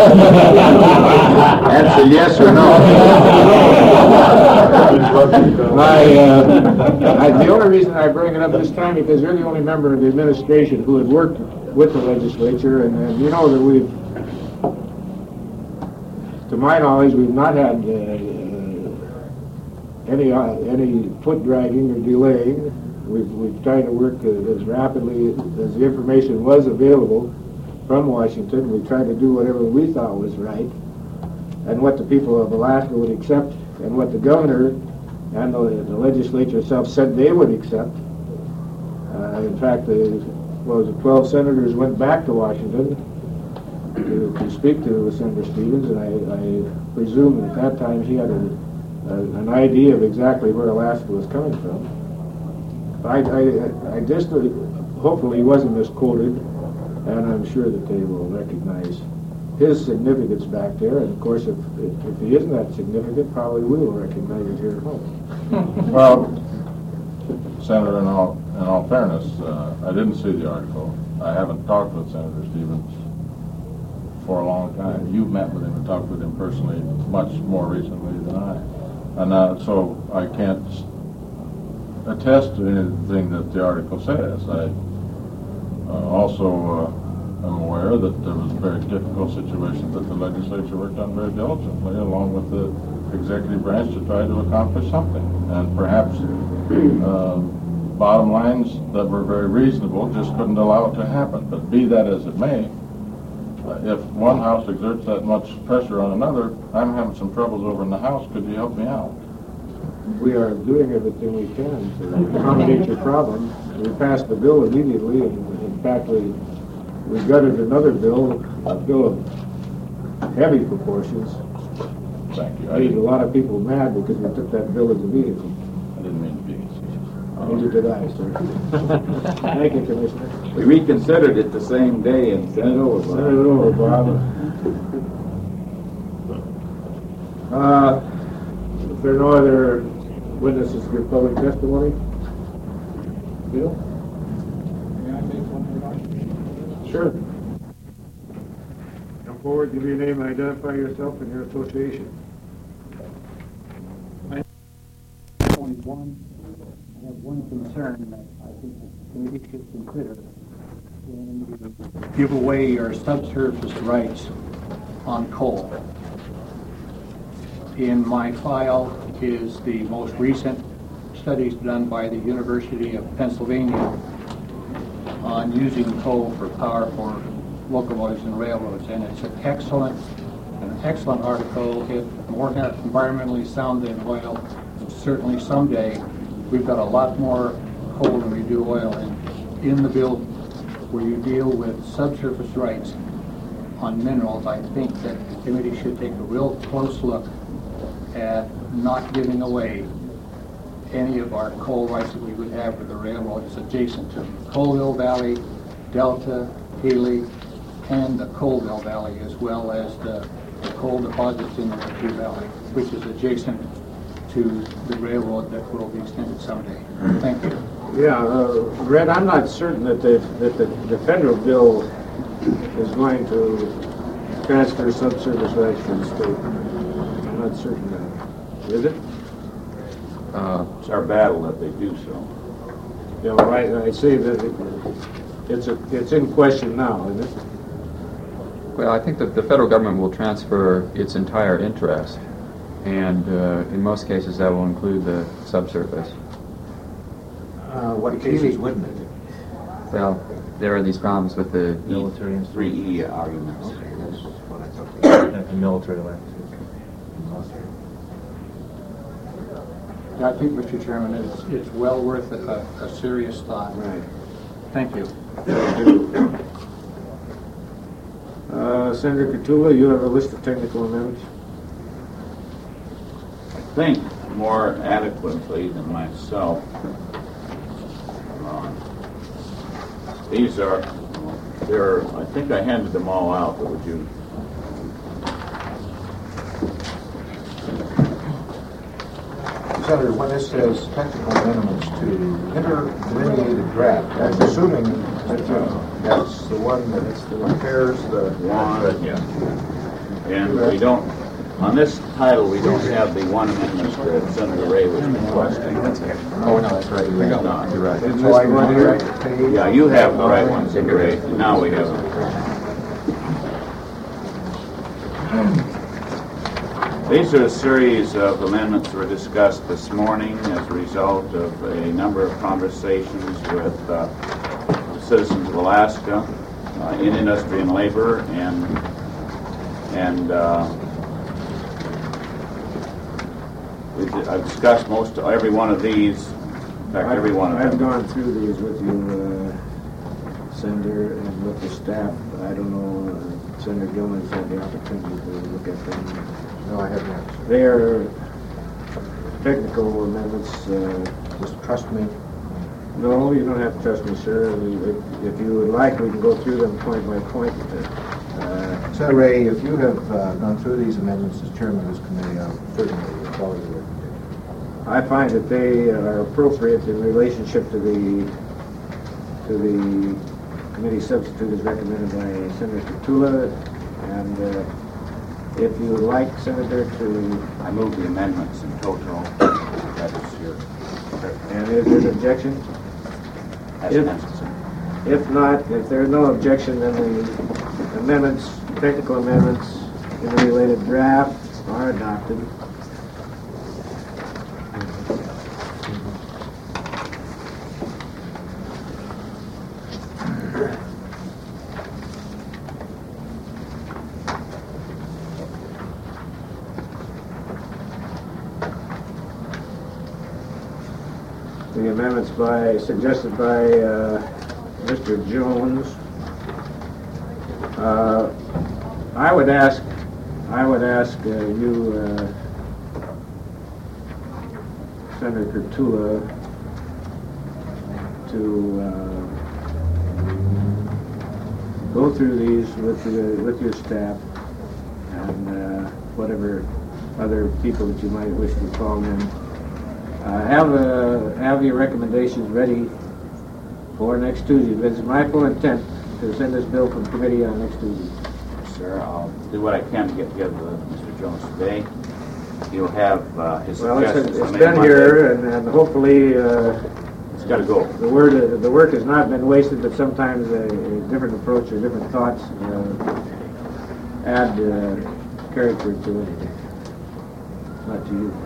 [SPEAKER 6] Answer yes or no.
[SPEAKER 1] My, uh, I, the only reason I bring it up this time because you're the only member of the administration who had worked with the legislature, and, and you know that we've, to my knowledge, we've not had uh, any uh, any foot dragging or delaying. We've we've tried to work uh, as rapidly as the information was available from Washington. We tried to do whatever we thought was right, and what the people of Alaska would accept, and what the governor and the, the legislature itself said they would accept. Uh, in fact, the, what was it, twelve senators went back to Washington to, to speak to Senator Stevens, and I, I presume at that time he had a, a, an idea of exactly where Alaska was coming from. But I, I, I just, hopefully he wasn't misquoted, and I'm sure that they will recognize his significance back there, and of course, if, if if he isn't that significant, probably we will recognize it here at home.
[SPEAKER 9] Well, Senator, in all, in all fairness, uh, I didn't see the article. I haven't talked with Senator Stevens for a long time. You've met with him and talked with him personally much more recently than I. And uh, so I can't attest to anything that the article says. I uh, also uh, am aware that there was a very difficult situation that the legislature worked on very diligently, along with the executive branch, to try to accomplish something. And perhaps uh, bottom lines that were very reasonable just couldn't allow it to happen. But be that as it may, uh, if one house exerts that much pressure on another, I'm having some troubles over in the House. Could you help me out?
[SPEAKER 1] We are doing everything we can to accommodate your problem. We passed the bill immediately, and in fact, we, we gutted another bill, a bill of heavy proportions.
[SPEAKER 9] Thank you. I
[SPEAKER 1] Made a
[SPEAKER 9] didn't,
[SPEAKER 1] lot of people mad because we took that bill as a vehicle.
[SPEAKER 9] I didn't mean to be.
[SPEAKER 1] Neither did I, sir. Thank you, Commissioner.
[SPEAKER 2] We reconsidered it the same day and sent it over.
[SPEAKER 1] Send it over, Bob. Uh, if there are no other witnesses to give public testimony? Bill? May I make one remark? Sure. Come forward, give your name, and identify yourself and your association.
[SPEAKER 10] Only one, I have one concern that I think the committee should consider when you give away your subsurface rights on coal. In my file is the most recent studies done by the University of Pennsylvania on using coal for power for locomotives and railroads, and it's an excellent, an excellent article. It's more environmentally sound than oil. Certainly someday we've got a lot more coal than we do oil, and in the bill where you deal with subsurface rights on minerals, I think that the committee should take a real close look at not giving away any of our coal rights that we would have for the railroads adjacent to Colville Valley, Delta, Haley, and the Colville Valley, as well as the, the coal deposits in the Latue Valley, which is adjacent to the railroad that will be extended someday. Thank you.
[SPEAKER 1] Yeah, uh, Red, I'm not certain that the, that the, the federal bill is going to transfer subsurface rights to the state. I'm not certain of that. Is it?
[SPEAKER 2] Uh, it's our battle that they do so.
[SPEAKER 1] Yeah, well, I, I say that it, it's a, it's in question now, isn't it?
[SPEAKER 4] Well, I think that the federal government will transfer its entire interest, and uh, in most cases that will include the subsurface.
[SPEAKER 6] Uh, what cases wouldn't it?
[SPEAKER 4] Well, there are these problems with the
[SPEAKER 2] Military and three E arguments.
[SPEAKER 6] Okay, that's what I thought.
[SPEAKER 10] The military land. I think, Mister Chairman, it's, it's well worth a, a serious thought.
[SPEAKER 1] Right.
[SPEAKER 10] Thank you.
[SPEAKER 1] Uh, Senator Catula, you have a list of technical amendments?
[SPEAKER 2] I think more adequately than myself. Uh, These are, they're, I think I handed them all out, but would you?
[SPEAKER 6] Senator, when this says technical amendments to interdelineated draft, I'm assuming that uh, that's the one that compares the...
[SPEAKER 2] One, yeah. And we don't, on this title, we don't have the one amendment that Senator Ray was requesting.
[SPEAKER 4] Oh, no, that's right. You're
[SPEAKER 2] No.
[SPEAKER 4] You're right.
[SPEAKER 6] So I run here at the page.
[SPEAKER 2] Yeah, you have the right ones, Senator Ray. Now we have These are a series of amendments that were discussed this morning as a result of a number of conversations with uh, the citizens of Alaska uh, in industry and labor, and and uh, we, I've discussed most every one of these. In fact, every one of them.
[SPEAKER 1] I've gone through these with you, uh, Senator, and with the staff. I don't know, uh, Senator Gilman's had the opportunity to look at them.
[SPEAKER 6] No, I have not.
[SPEAKER 1] They are technical amendments. Uh,
[SPEAKER 6] Just trust me.
[SPEAKER 1] no, you don't have to trust me, sir. We, if, if you would like, we can go through them point by point. Uh,
[SPEAKER 6] Senator Ray, if you have uh, gone through these amendments as chairman of this committee, I'll certainly follow your recommendation.
[SPEAKER 1] I find that they are appropriate in relationship to the to the committee substitute as recommended by Senator Tula. And uh, if you would like, Senator, to...
[SPEAKER 2] I move the amendments in total. That is your...
[SPEAKER 1] And is there an objection?
[SPEAKER 2] As
[SPEAKER 1] If-
[SPEAKER 2] necessary.
[SPEAKER 1] If not, if there is no objection, then the amendments, technical amendments in the related draft are adopted. The amendments by, suggested by uh, Mister Jones. Uh, I would ask, I would ask uh, you, uh, Senator Tula, to uh, go through these with the, with your staff and uh, whatever other people that you might wish to call in. Uh, have uh, have your recommendations ready for next Tuesday. It's my full intent to send this bill from committee on next Tuesday.
[SPEAKER 2] Sir, I'll do what I can to get together with Mister Jones today. He'll have uh, his
[SPEAKER 1] Well, it's,
[SPEAKER 2] suggestions.
[SPEAKER 1] it's
[SPEAKER 2] on
[SPEAKER 1] been
[SPEAKER 2] Monday.
[SPEAKER 1] here, and, and hopefully uh,
[SPEAKER 2] It's got to go.
[SPEAKER 1] the word uh, the work has not been wasted, but sometimes a, a different approach or different thoughts uh, add uh, character to it. Not to you.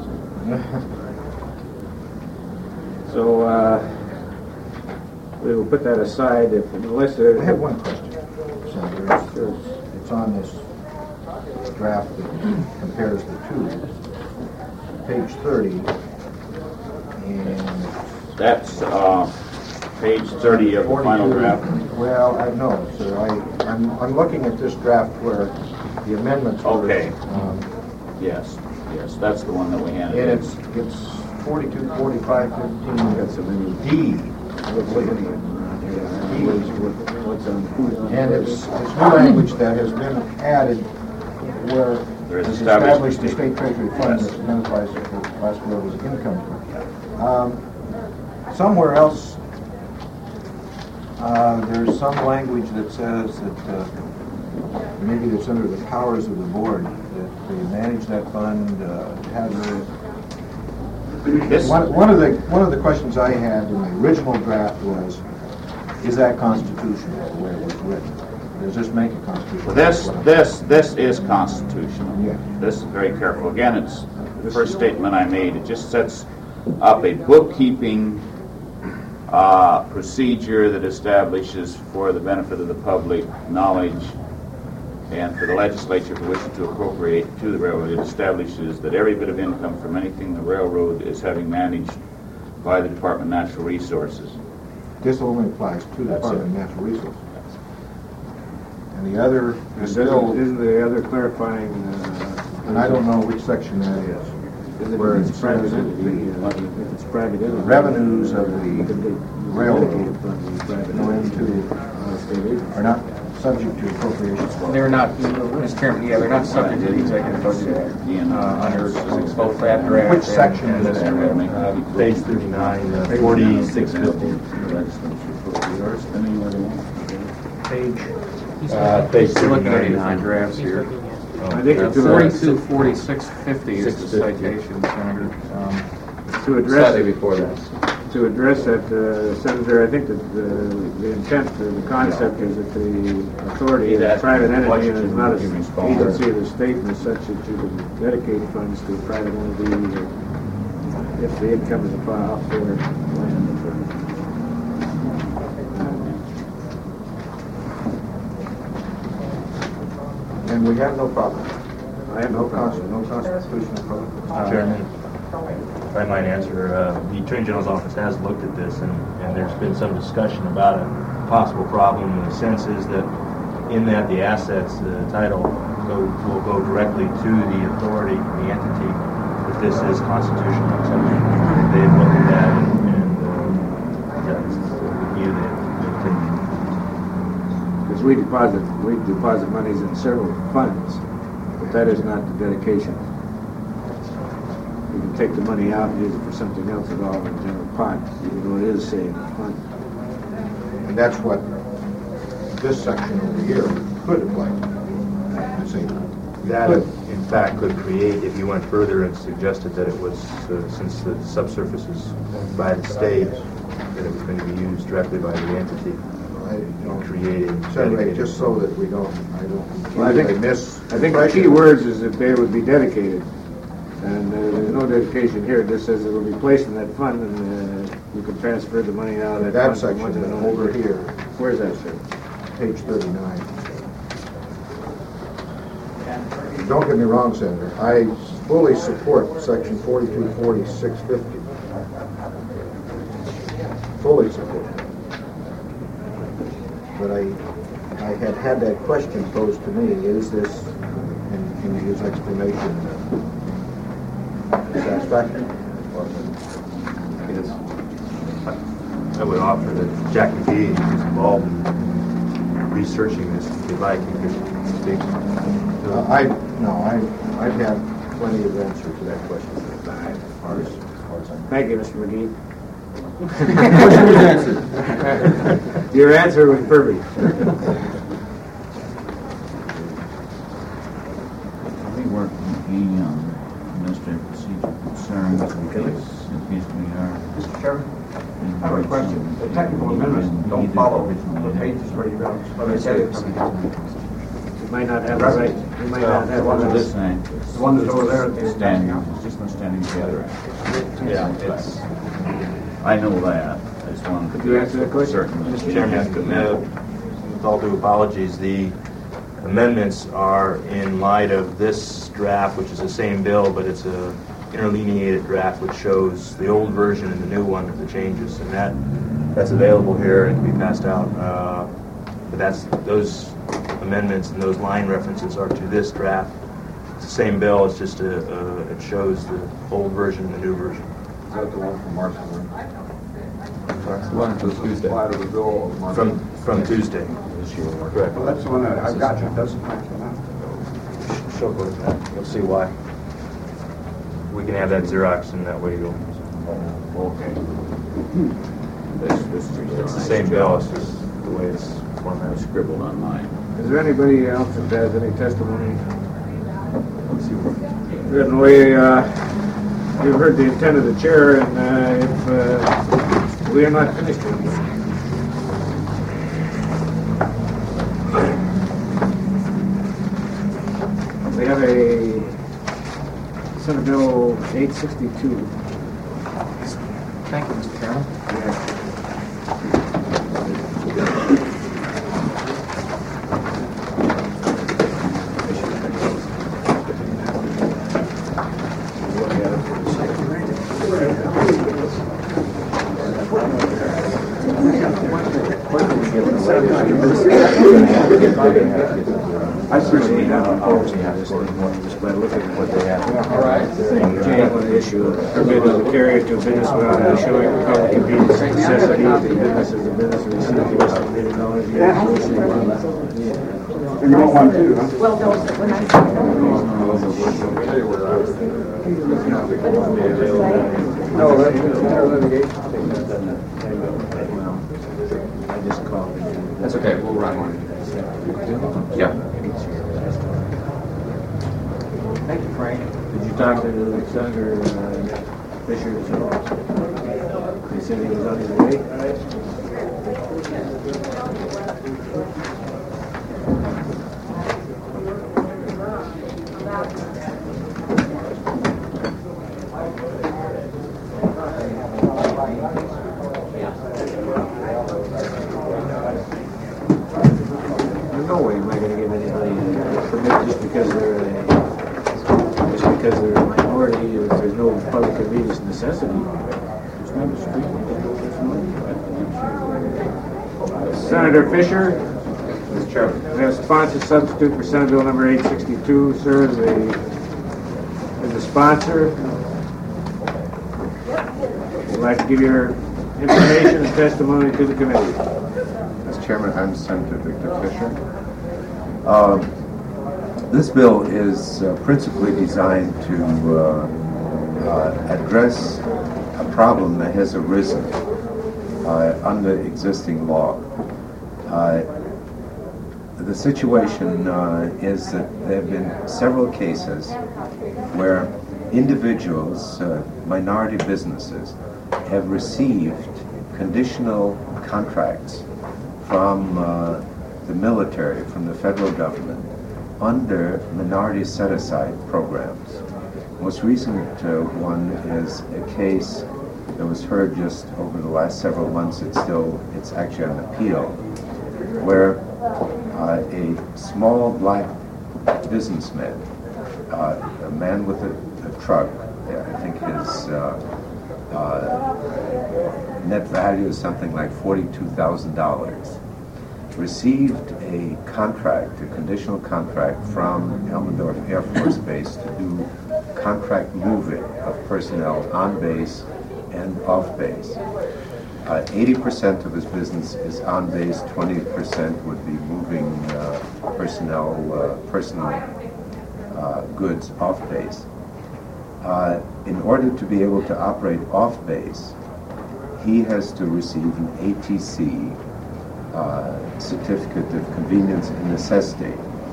[SPEAKER 1] So uh, we will put that aside if unless there.
[SPEAKER 6] I have one question, Senator. It's, it's on this draft that compares the two, page thirty, and
[SPEAKER 2] That's uh, page thirty of the final
[SPEAKER 6] forty-two.
[SPEAKER 2] draft.
[SPEAKER 6] Well, I know, sir. I, I'm, I'm looking at this draft where the amendments were.
[SPEAKER 2] Okay.
[SPEAKER 6] Um,
[SPEAKER 2] Yes, yes, that's the one that we handed.
[SPEAKER 6] and
[SPEAKER 2] in.
[SPEAKER 6] it's, it's forty-two, forty-five, fifteen,
[SPEAKER 1] Got some in-
[SPEAKER 6] D.
[SPEAKER 1] What's on?
[SPEAKER 6] And it's, it's new language that has been added where
[SPEAKER 2] There is
[SPEAKER 6] it's
[SPEAKER 2] established
[SPEAKER 6] established the state treasury fund that identifies the last word as income. Um, Somewhere else, uh, there's some language that says that, uh, maybe it's under the powers of the board, that they manage that fund, uh, have a
[SPEAKER 2] This-
[SPEAKER 6] One, one of the, one of the questions I had in the original draft was, is that constitutional, the way it was written? Does this make it constitutional?
[SPEAKER 2] This, this, this is constitutional.
[SPEAKER 6] Yeah.
[SPEAKER 2] This is very careful. Again, it's the first statement I made. It just sets up a bookkeeping uh, procedure that establishes, for the benefit of the public, knowledge, and for the legislature for wishing to appropriate to the railroad, it establishes that every bit of income from anything the railroad is having managed by the Department of Natural Resources.
[SPEAKER 6] This only applies to the
[SPEAKER 2] That's
[SPEAKER 6] Department of
[SPEAKER 2] it.
[SPEAKER 6] Natural Resources. And the other
[SPEAKER 1] And
[SPEAKER 6] is
[SPEAKER 1] doesn't-
[SPEAKER 6] still,
[SPEAKER 1] Isn't the other clarifying? Uh,
[SPEAKER 6] and I don't know which section that is,
[SPEAKER 1] Is it
[SPEAKER 6] where
[SPEAKER 1] if
[SPEAKER 6] it
[SPEAKER 1] it's private
[SPEAKER 6] says that
[SPEAKER 1] entity?
[SPEAKER 6] the
[SPEAKER 1] uh, If it's private entity.
[SPEAKER 6] revenues of the railroad
[SPEAKER 1] Dedicated fund is private
[SPEAKER 6] go
[SPEAKER 1] entity.
[SPEAKER 6] into,
[SPEAKER 1] Uh, state agency.
[SPEAKER 6] are not subject to appropriations.
[SPEAKER 11] They're not, Mister Chairman, yeah, they're not subject to the executive budget act, uh, under both that draft.
[SPEAKER 6] Which section
[SPEAKER 11] and
[SPEAKER 6] is
[SPEAKER 11] this
[SPEAKER 6] that?
[SPEAKER 11] draft.
[SPEAKER 12] Uh, Page thirty-nine, uh, forty-six fifty.
[SPEAKER 6] Page,
[SPEAKER 12] Uh, Page
[SPEAKER 11] You're looking at the
[SPEAKER 12] thirty-nine.
[SPEAKER 11] drafts here.
[SPEAKER 1] I think
[SPEAKER 12] That's,
[SPEAKER 1] it's
[SPEAKER 12] uh,
[SPEAKER 11] Forty-two, forty-six, fifty is the
[SPEAKER 12] six fifty.
[SPEAKER 11] citation, Senator. Um,
[SPEAKER 1] To address,
[SPEAKER 12] Slightly before that.
[SPEAKER 1] to address that, uh, Senator, I think that the, the intent, uh, the concept is that the authority is a private entity and is not an agency of the state, and as such that you can dedicate funds to a private entity uh, if the income is off their land.
[SPEAKER 6] and we have no problem.
[SPEAKER 1] I have
[SPEAKER 6] No
[SPEAKER 1] no problem.
[SPEAKER 6] constitutional, no constitutional problem.
[SPEAKER 12] Mister Chairman, if I might answer, uh, the Attorney General's office has looked at this, and, and there's been some discussion about a possible problem, and the sense is that in that the assets, the title, go, will go directly to the authority, the entity, if this is constitutional. Something they've looked at that, and, and uh, that's the view that they can.
[SPEAKER 1] Because we deposit, we deposit monies in several funds, but that is not the dedication. You can take the money out and use it for something else at all in the general pot, even though it is saved in the fund.
[SPEAKER 6] And that's what this section over here could apply to. See,
[SPEAKER 12] That, in fact, could create, if you went further and suggested that it was, uh, since the subsurface is by the state, that it was going to be used directly by the entity,
[SPEAKER 6] I don't
[SPEAKER 12] creating.
[SPEAKER 6] separate, just so that we don't, I don't,
[SPEAKER 1] Well, I think,
[SPEAKER 6] miss.
[SPEAKER 1] I think the key words is that they would be dedicated. And uh, there's no dedication here, it just says it will be placed in that fund and uh, you can transfer the money out of that
[SPEAKER 6] That
[SPEAKER 1] fund. from
[SPEAKER 6] section
[SPEAKER 1] one to
[SPEAKER 6] then
[SPEAKER 1] another.
[SPEAKER 6] over here,
[SPEAKER 1] Where's that, sir?
[SPEAKER 6] page thirty-nine. Don't get me wrong, Senator, I fully support section forty-two forty-six fifty. Fully support. But I, I had had that question posed to me, is this, and can you use explanation, satisfactory?
[SPEAKER 12] I would offer that Jack McGee is involved in researching this. If you'd like, you could speak.
[SPEAKER 6] Uh, I, no, I, I've had plenty of answers to that question at the time, as far as, as far as I'm.
[SPEAKER 1] Thank you, Mister McGee.
[SPEAKER 6] What's your answer?
[SPEAKER 1] Your answer was perfect.
[SPEAKER 13] We work with the um, administrative procedure concerns in case, in case we are.
[SPEAKER 8] Mister Chairman, I have a question. The technical amendments don't follow the pages where you go, but I said it's
[SPEAKER 1] You might not have the right, you might not have the
[SPEAKER 8] one
[SPEAKER 1] right.
[SPEAKER 8] that's- the one that's over there.
[SPEAKER 13] It's standing, it's just not standing together.
[SPEAKER 11] Yeah, it's, I know that. I just wanted to
[SPEAKER 1] Could
[SPEAKER 11] be
[SPEAKER 1] you answer that question?
[SPEAKER 11] certain.
[SPEAKER 12] Mister Chairman, uh, with all due apologies, the amendments are in light of this draft, which is the same bill, but it's a interlineated draft which shows the old version and the new one with the changes, and that that's available here and can be passed out. Uh, but that's those amendments and those line references are to this draft. It's the same bill. It's just a, uh, it shows the old version and the new version.
[SPEAKER 8] Is that the one from March one?
[SPEAKER 4] That's the one from Tuesday.
[SPEAKER 8] Apply to the bill of March.
[SPEAKER 12] From from Tuesday. Correct.
[SPEAKER 8] Well, that's the one that I've got you, it doesn't mention that.
[SPEAKER 12] She'll go with that. You'll see why. We can have that Xerox, and that way you'll.
[SPEAKER 8] Okay.
[SPEAKER 11] This, this
[SPEAKER 12] It's the same bill. It's just the way it's formatted.
[SPEAKER 11] scribbled on mine.
[SPEAKER 1] Is there anybody else that has any testimony? Good, and we, uh, you've heard the intent of the chair, and uh, if uh, we are not finished with it. We have a Senate Bill eight sixty-two.
[SPEAKER 11] Thank you, Mister Chairman.
[SPEAKER 1] I certainly have a policy on this thing, just by looking at what they have. All right. Change one issue, permit to carry it to a business without showing a public convenience necessity, the business is a business and receives the rest of the knowledge.
[SPEAKER 8] And you don't want to, huh?
[SPEAKER 7] Well, those, when I.
[SPEAKER 8] No, that's their litigation.
[SPEAKER 1] I just called it.
[SPEAKER 4] That's okay, we'll run one. Yeah.
[SPEAKER 1] Thank you, Frank. Did you talk to Senator uh, Fisher as well? He said he was on his way. There's no way am I going to give anybody a permit just because they're a, just because they're a minority, if there's no public convenience necessity. Senator Fisher.
[SPEAKER 8] Mister Chairman.
[SPEAKER 1] We have sponsor substitute for Senate Bill number eight sixty-two. Sir, is the, is the sponsor. Would like to give your information and testimony to the committee.
[SPEAKER 14] Chairman, I'm Senator Victor Fisher. Uh, this bill is uh, principally designed to uh, uh, address a problem that has arisen uh, under existing law. Uh, the situation uh, is that there have been several cases where individuals, uh, minority businesses, have received conditional contracts from uh, the military, from the federal government, under minority set-aside programs. Most recent uh, one is a case that was heard just over the last several months. It's still, it's actually an appeal, where uh, a small black businessman, uh, a man with a, a truck, I think his uh, uh, net value is something like forty-two thousand dollars, received a contract, a conditional contract from Elmendorf Air Force Base to do contract moving of personnel on base and off base. Uh, eighty percent of his business is on base, twenty percent would be moving uh, personnel, uh, personal uh, goods off base. Uh, in order to be able to operate off base, he has to receive an A T C uh, certificate of convenience and necessity.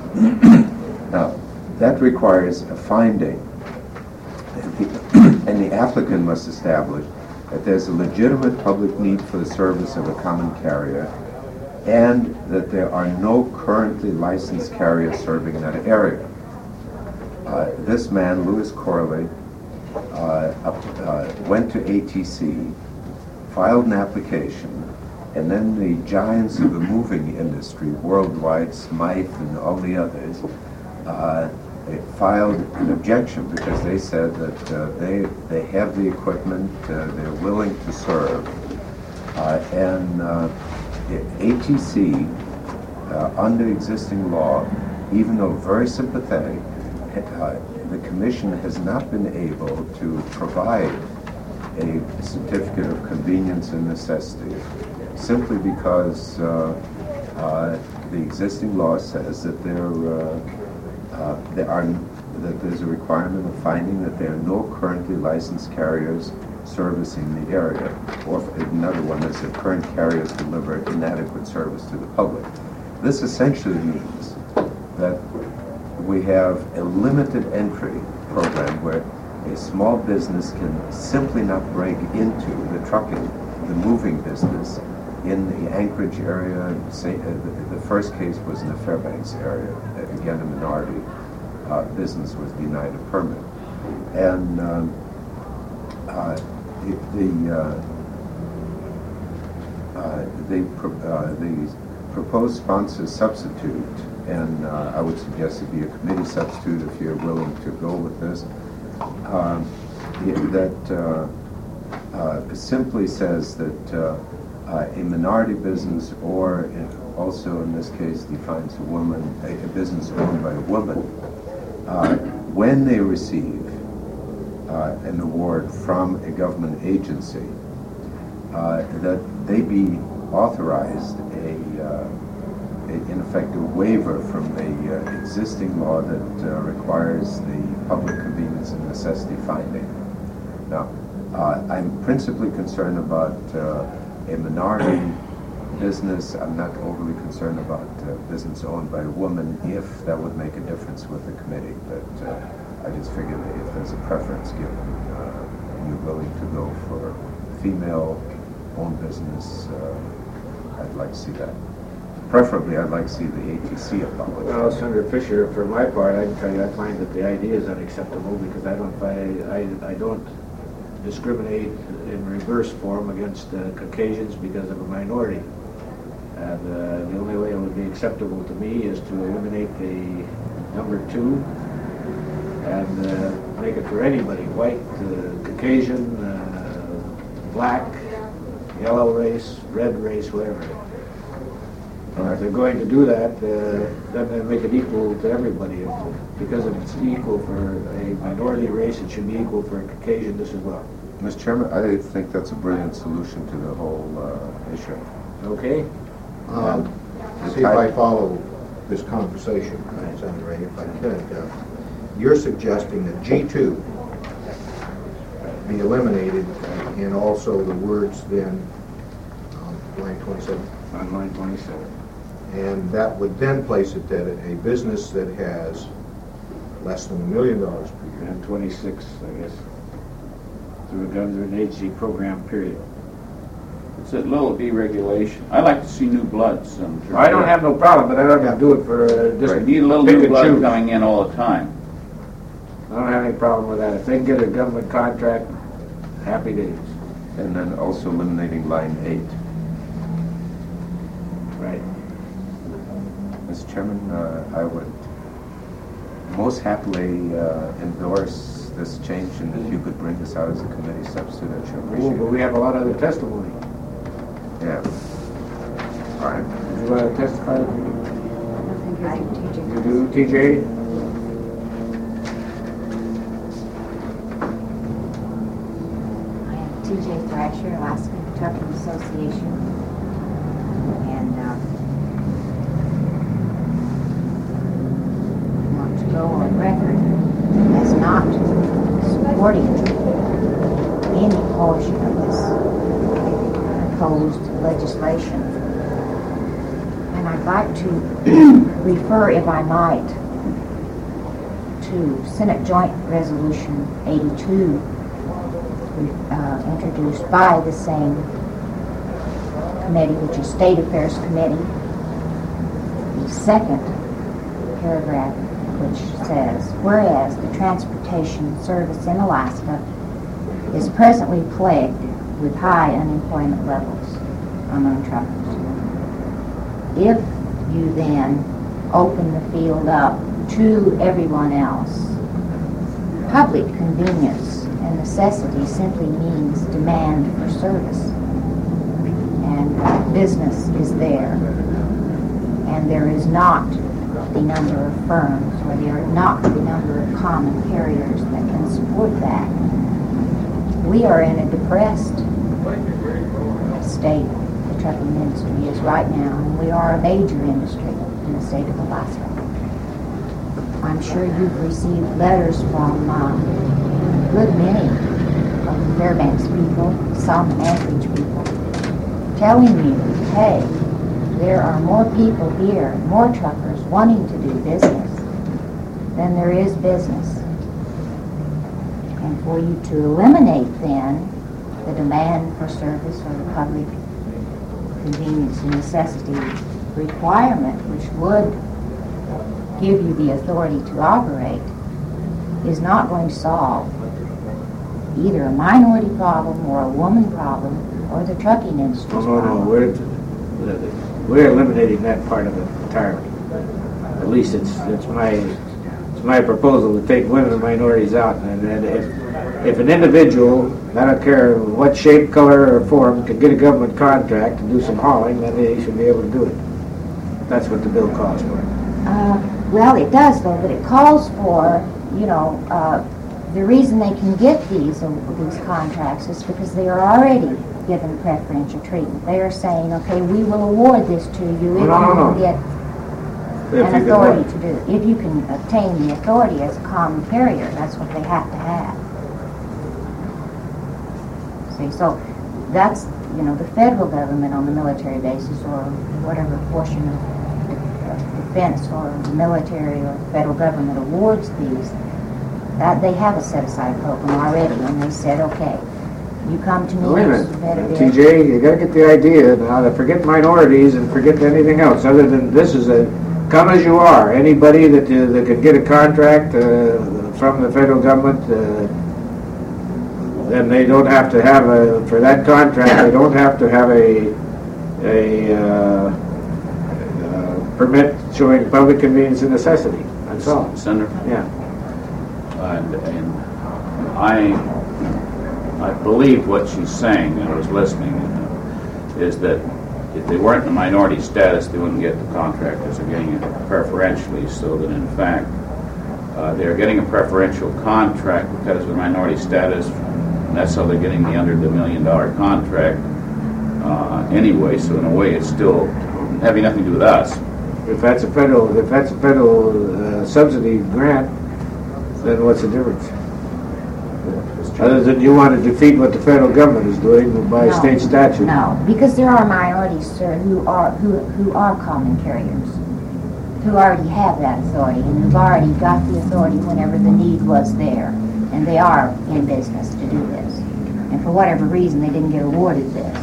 [SPEAKER 14] Now, that requires a finding, and the, and the applicant must establish that there's a legitimate public need for the service of a common carrier, and that there are no currently licensed carriers serving that area. Uh, this man, Louis Corley, uh, uh, went to A T C, filed an application, and then the giants of the moving industry worldwide, Smythe and all the others, uh, they filed an objection because they said that uh, they they have the equipment, uh, they're willing to serve, uh, and uh, A T C, uh, under existing law, even though very sympathetic, uh, the Commission has not been able to provide a certificate of convenience and necessity, simply because uh, uh, the existing law says that there, uh, uh, there are that there's a requirement of finding that there are no currently licensed carriers servicing the area, or another one is that current carriers deliver inadequate service to the public. This essentially means that we have a limited entry program where a small business can simply not break into the trucking, the moving business in the Anchorage area. Say, uh, the, the first case was in the Fairbanks area. Again, a minority uh, business was denied a permit. And um, uh, the the, uh, uh, the, pro uh, the proposed sponsor substitute, and uh, I would suggest it be a committee substitute if you're willing to go with this, um, that uh, uh, simply says that uh, uh, a minority business, or also in this case defines a woman, a, a business owned by a woman, uh, when they receive uh, an award from a government agency, uh, that they be authorized a uh, in effect a waiver from the uh, existing law that uh, requires the public convenience and necessity finding. Now, uh, I'm principally concerned about uh, a minority business. I'm not overly concerned about uh, business owned by a woman, if that would make a difference with the committee. But uh, I just figured that if there's a preference given, uh, and you're willing to go for female-owned business, uh, I'd like to see that. Preferably, I'd like to see the A T C apologize.
[SPEAKER 1] Well, Senator Fisher, for my part, I can tell you I find that the idea is unacceptable because I don't find, I, I don't discriminate in reverse form against uh, Caucasians because of a minority. And uh, the only way it would be acceptable to me is to eliminate the number two and uh, make it for anybody, white, uh, Caucasian, uh, black, yellow race, red race, whatever. Uh, if they're going to do that, uh, then they make it equal to everybody. If, because if it's equal for a minority race, it should be equal for a Caucasian just as well.
[SPEAKER 14] Mister Chairman, I think that's a brilliant solution to the whole uh, issue.
[SPEAKER 1] Okay.
[SPEAKER 6] Um, See if I follow this conversation, Senator Ray, if I could. Uh, You're suggesting that G two be eliminated and also the words then on line twenty-seven?
[SPEAKER 1] On line twenty-seven.
[SPEAKER 6] And that would then place it that a business that has less than a million dollars per year.
[SPEAKER 1] And twenty-six, I guess, through a government agency program period.
[SPEAKER 2] It's a little deregulation. I like to see new blood. Some
[SPEAKER 1] I don't have no problem, but I don't have to do it for uh, just
[SPEAKER 2] We need a little
[SPEAKER 1] pick
[SPEAKER 2] new
[SPEAKER 1] and
[SPEAKER 2] blood
[SPEAKER 1] choose.
[SPEAKER 2] coming in all the time.
[SPEAKER 1] I don't have any problem with that. If they can get a government contract, happy days.
[SPEAKER 14] And then also eliminating line eight.
[SPEAKER 1] Right.
[SPEAKER 14] Mister Chairman, uh, I would most happily uh, endorse this change, and if you could bring this out as a committee substitute, I'd sure
[SPEAKER 1] Oh,
[SPEAKER 14] appreciate
[SPEAKER 1] but
[SPEAKER 14] it.
[SPEAKER 1] we have a lot of other testimony.
[SPEAKER 14] Yeah. All right.
[SPEAKER 1] Would you want to testify?
[SPEAKER 7] I
[SPEAKER 1] You do, T J?
[SPEAKER 15] T J Thrasher, Alaska Trucking Association, and uh, I want to go on record as not supporting any portion of this proposed legislation. And I'd like to refer, if I might, to Senate Joint Resolution eighty-two, Uh, introduced by the same committee, which is State Affairs Committee. The second paragraph, which says, whereas the transportation service in Alaska is presently plagued with high unemployment levels among truckers. If you then open the field up to everyone else, public convenience and necessity simply means demand for service. And business is there. And there is not the number of firms, or there are not the number of common carriers that can support that. We are in a depressed state, the trucking industry is right now, and we are a major industry in the state of Alaska. I'm sure you've received letters from uh, good many of the Fairbanks people, some Anchorage people, telling you, hey, there are more people here, more truckers wanting to do business than there is business. And for you to eliminate then the demand for service or the public convenience and necessity requirement, which would give you the authority to operate, is not going to solve either a minority problem or a woman problem or the trucking industry.
[SPEAKER 1] No, no, no, we're, we're eliminating that part of it entirely. At least it's, it's my, it's my proposal to take women and minorities out. And, and if, if an individual, I don't care what shape, color, or form, can get a government contract to do some hauling, then they should be able to do it. That's what the bill calls for.
[SPEAKER 15] Uh, well, it does, though, but it calls for, you know, uh, the reason they can get these uh, these contracts is because they are already given preferential treatment. They are saying, okay, we will award this to you if
[SPEAKER 1] No, no,
[SPEAKER 15] you
[SPEAKER 1] no.
[SPEAKER 15] can get
[SPEAKER 1] If
[SPEAKER 15] an
[SPEAKER 1] you can
[SPEAKER 15] authority
[SPEAKER 1] what?
[SPEAKER 15] to do it. If you can obtain the authority as a common carrier, that's what they have to have. See, so that's, you know, the federal government on the military basis or whatever portion of defense or the military or the federal government awards these, that they have a set-aside program already, and they said, okay, you come to me,
[SPEAKER 1] Wait a
[SPEAKER 15] you submit a
[SPEAKER 1] minute,
[SPEAKER 15] bid.
[SPEAKER 1] T J, you gotta get the idea now to forget minorities and forget anything else, other than this is a, come as you are. Anybody that, uh, that could get a contract uh, from the federal government, uh, then they don't have to have a, for that contract, they don't have to have a, a uh, uh, permit showing public convenience and necessity. That's all.
[SPEAKER 2] Senator?
[SPEAKER 1] Yeah.
[SPEAKER 2] And, and I, I believe what she's saying, and I was listening, uh, is that if they weren't in a minority status, they wouldn't get the contract as they're getting it preferentially, so that in fact, uh, they're getting a preferential contract because of their minority status, and that's how they're getting the under the million dollar contract uh, anyway, so in a way it's still having nothing to do with us.
[SPEAKER 1] If that's a federal, if that's a federal uh, subsidy grant, then what's the difference? Other than you want to defeat what the federal government is doing by
[SPEAKER 15] No,
[SPEAKER 1] state statute.
[SPEAKER 15] No, because there are minorities, sir, who are, who, who are common carriers, who already have that authority, and who've already got the authority whenever the need was there. And they are in business to do this. And for whatever reason, they didn't get awarded this.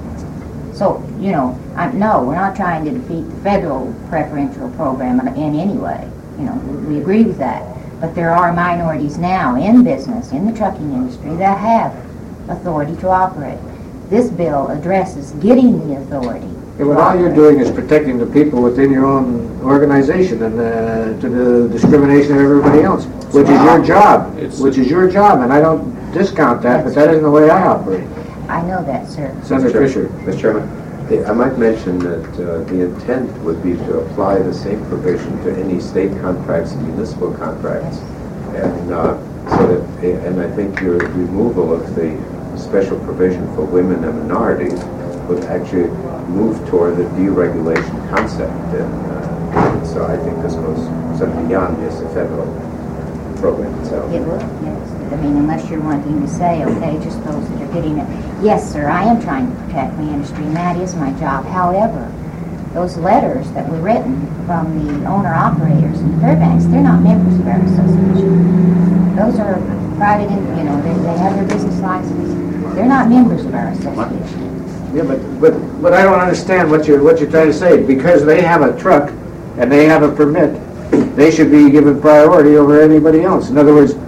[SPEAKER 15] So, you know, I, no, we're not trying to defeat the federal preferential program in, in any way. You know, we, we agree with that. But there are minorities now in business, in the trucking industry, that have authority to operate. This bill addresses getting the authority.
[SPEAKER 1] Yeah, but all you're doing is protecting the people within your own organization and uh, to the discrimination of everybody else, which is your job, which is your job, and I don't discount that, but that isn't the way I operate.
[SPEAKER 15] I know that, sir.
[SPEAKER 1] Senator Fisher.
[SPEAKER 14] Mister Chairman, I might mention that uh, the intent would be to apply the same provision to any state contracts and municipal contracts. And uh, so that, and I think your removal of the special provision for women and minorities would actually move toward the deregulation concept. And uh, so I think this goes sort of beyond just the federal program itself.
[SPEAKER 15] It would, yes. I mean, unless you're wanting to say, okay, just those that are getting it. Yes, sir, I am trying to protect my industry, and that is my job. However, those letters that were written from the owner-operators in Fairbanks, they're not members of our association. Those are private, in, you know, they, they have their business license. They're not members of our association.
[SPEAKER 1] Yeah, but, but, but I don't understand what you're, what you're trying to say. Because they have a truck and they have a permit, they should be given priority over anybody else. In other words,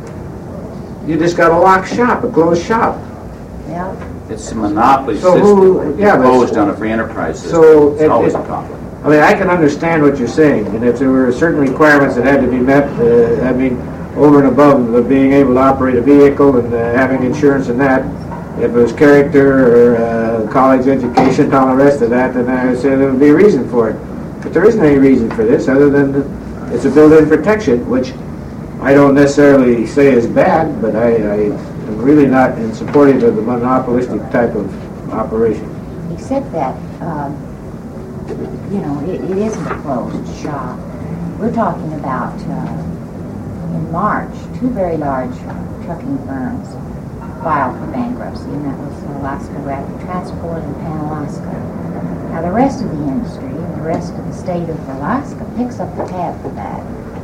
[SPEAKER 1] you just got a locked shop, a closed shop.
[SPEAKER 15] Yeah.
[SPEAKER 2] It's a monopoly
[SPEAKER 1] So
[SPEAKER 2] system
[SPEAKER 1] who- yeah, but-
[SPEAKER 2] imposed on a free enterprise system.
[SPEAKER 1] So
[SPEAKER 2] It's
[SPEAKER 1] it-
[SPEAKER 2] always
[SPEAKER 1] it-
[SPEAKER 2] a conflict.
[SPEAKER 1] I mean, I can understand what you're saying, and if there were certain requirements that had to be met, uh, I mean, over and above the being able to operate a vehicle and uh, having insurance and that, if it was character or uh, college education and all the rest of that, then I would say there would be a reason for it. But there isn't any reason for this other than the, it's a built-in protection, which I don't necessarily say is bad, but I, I am really not in supporting of the monopolistic type of operation.
[SPEAKER 15] Except that, um, you know, it, it isn't a closed shop. We're talking about, uh, in March, two very large trucking firms filed for bankruptcy, and that was Alaska Rapid Transport and Pan Alaska. Now, the rest of the industry and the rest of the state of Alaska picks up the tab for that.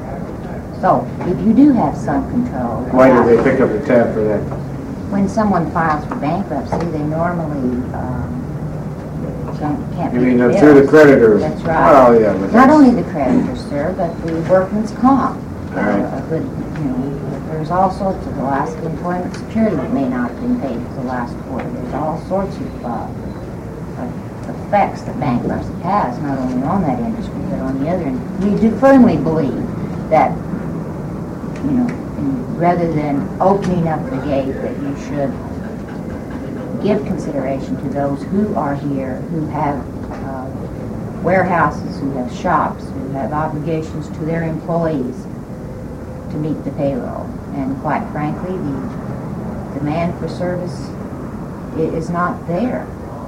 [SPEAKER 15] So, if you do have some control...
[SPEAKER 1] Why do they pick up the tab for that?
[SPEAKER 15] When someone files for bankruptcy, they normally um, don't, can't
[SPEAKER 1] You
[SPEAKER 15] pay
[SPEAKER 1] mean
[SPEAKER 15] their
[SPEAKER 1] uh, through the
[SPEAKER 15] bills.
[SPEAKER 1] creditor?
[SPEAKER 15] That's right.
[SPEAKER 1] Oh, yeah. But
[SPEAKER 15] Not
[SPEAKER 1] that's-
[SPEAKER 15] only the creditors, sir, but the workman's comp.
[SPEAKER 1] All right.
[SPEAKER 15] Uh, but, you know, there's all sorts of Alaska Employment Security that may not have been paid for the last quarter. There's all sorts of, uh, of effects that bankruptcy has, not only on that industry, but on the other. And we do firmly believe that, you know, in, rather than opening up the gate, that you should give consideration to those who are here, who have uh, warehouses, who have shops, who have obligations to their employees to meet the payroll. And quite frankly, the demand for service i- is not there.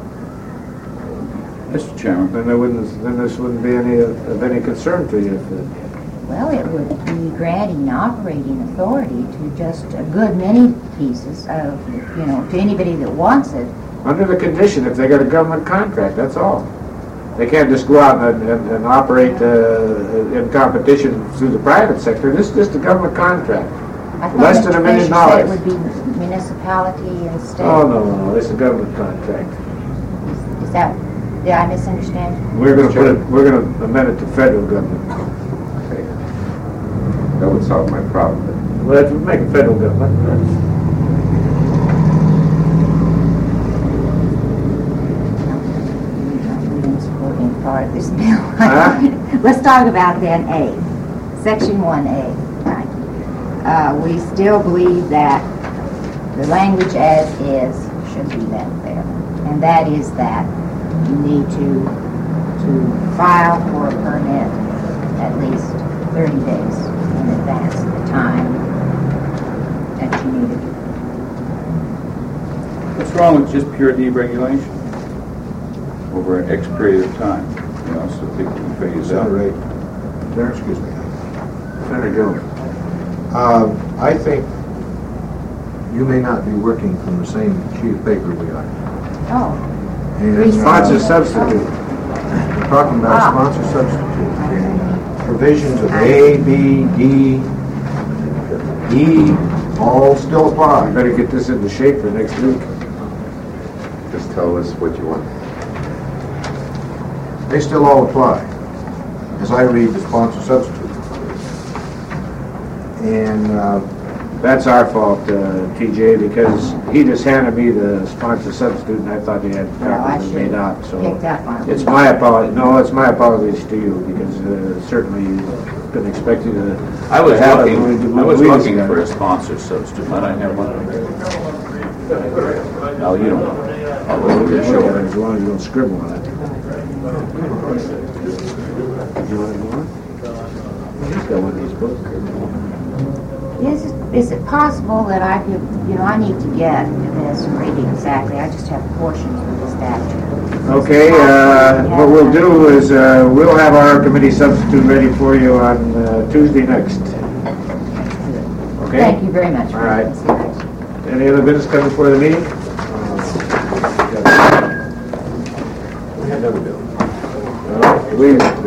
[SPEAKER 2] Mister Chairman.
[SPEAKER 1] Then there wouldn't, then this wouldn't be any of, of any concern to you. If it,
[SPEAKER 15] Well, it would be granting operating authority to just a good many pieces of, you know, to anybody that wants it.
[SPEAKER 1] under the condition, if they got a government contract, that's all. They can't just go out and, and, and operate uh, in competition through the private sector. This is just a government contract.
[SPEAKER 15] I thought
[SPEAKER 1] Less than a
[SPEAKER 15] Mister
[SPEAKER 1] million
[SPEAKER 15] Fisher said
[SPEAKER 1] dollars.
[SPEAKER 15] it would be municipality and state.
[SPEAKER 1] Oh, no, no, no, it's a government contract.
[SPEAKER 15] Is that, did I misunderstand?
[SPEAKER 1] We're gonna put it, we're gonna amend it to federal government.
[SPEAKER 14] Okay. That would solve my problem.
[SPEAKER 1] Well, let's make it federal government.
[SPEAKER 15] Part of this bill.
[SPEAKER 1] Huh?
[SPEAKER 15] Let's talk about then A, Section one A. Right. Uh, we still believe that the language as is should be left there, and that is that you need to to file for a permit at least thirty days in advance of the time that you need it.
[SPEAKER 2] What's wrong with just pure deregulation over an X period of time?
[SPEAKER 8] know, so I think we phase out.
[SPEAKER 6] Senator Ray, there, excuse me.
[SPEAKER 1] Senator Jones.
[SPEAKER 6] Um, I think you may not be working from the same sheet of paper we are.
[SPEAKER 15] Oh.
[SPEAKER 6] And, uh,
[SPEAKER 15] Sponsor
[SPEAKER 6] substitute. We're talking about
[SPEAKER 15] Ah.
[SPEAKER 6] sponsor substitute. And, uh, provisions of A, B, D, E, all still apply.
[SPEAKER 1] Better get this into shape for next week.
[SPEAKER 14] Just tell us what you want.
[SPEAKER 6] They still all apply, as I read the sponsor substitute. And, uh,
[SPEAKER 1] That's our fault, uh, T J, because he just handed me the sponsor substitute, and I thought he had
[SPEAKER 15] Well, I
[SPEAKER 1] properly
[SPEAKER 15] should
[SPEAKER 1] made out, so.
[SPEAKER 15] picked up on it.
[SPEAKER 1] It's my apology, no, it's my apologies to you, because uh, certainly couldn't expect you to.
[SPEAKER 2] I was
[SPEAKER 1] to have it
[SPEAKER 2] looking,
[SPEAKER 1] when we-
[SPEAKER 2] I
[SPEAKER 1] when
[SPEAKER 2] was
[SPEAKER 1] we
[SPEAKER 2] looking
[SPEAKER 1] discussed
[SPEAKER 2] for a
[SPEAKER 1] it.
[SPEAKER 2] sponsor substitute, but I have one. No, you don't. I'll look at your
[SPEAKER 1] Sure,
[SPEAKER 2] shoulder.
[SPEAKER 1] as long as you don't scribble on it. You want to go on? He's got one of these books.
[SPEAKER 15] Is, it- is it possible that I could, you know, I need to get this and read it exactly, I just have portions of the statute.
[SPEAKER 1] Okay, uh, what we'll do is, uh, we'll have our committee substitute ready for you on uh, Tuesday next. Okay?
[SPEAKER 15] Thank you very much.
[SPEAKER 1] All right. Any other business coming before the meeting?
[SPEAKER 6] we had another bill.
[SPEAKER 1] Uh, We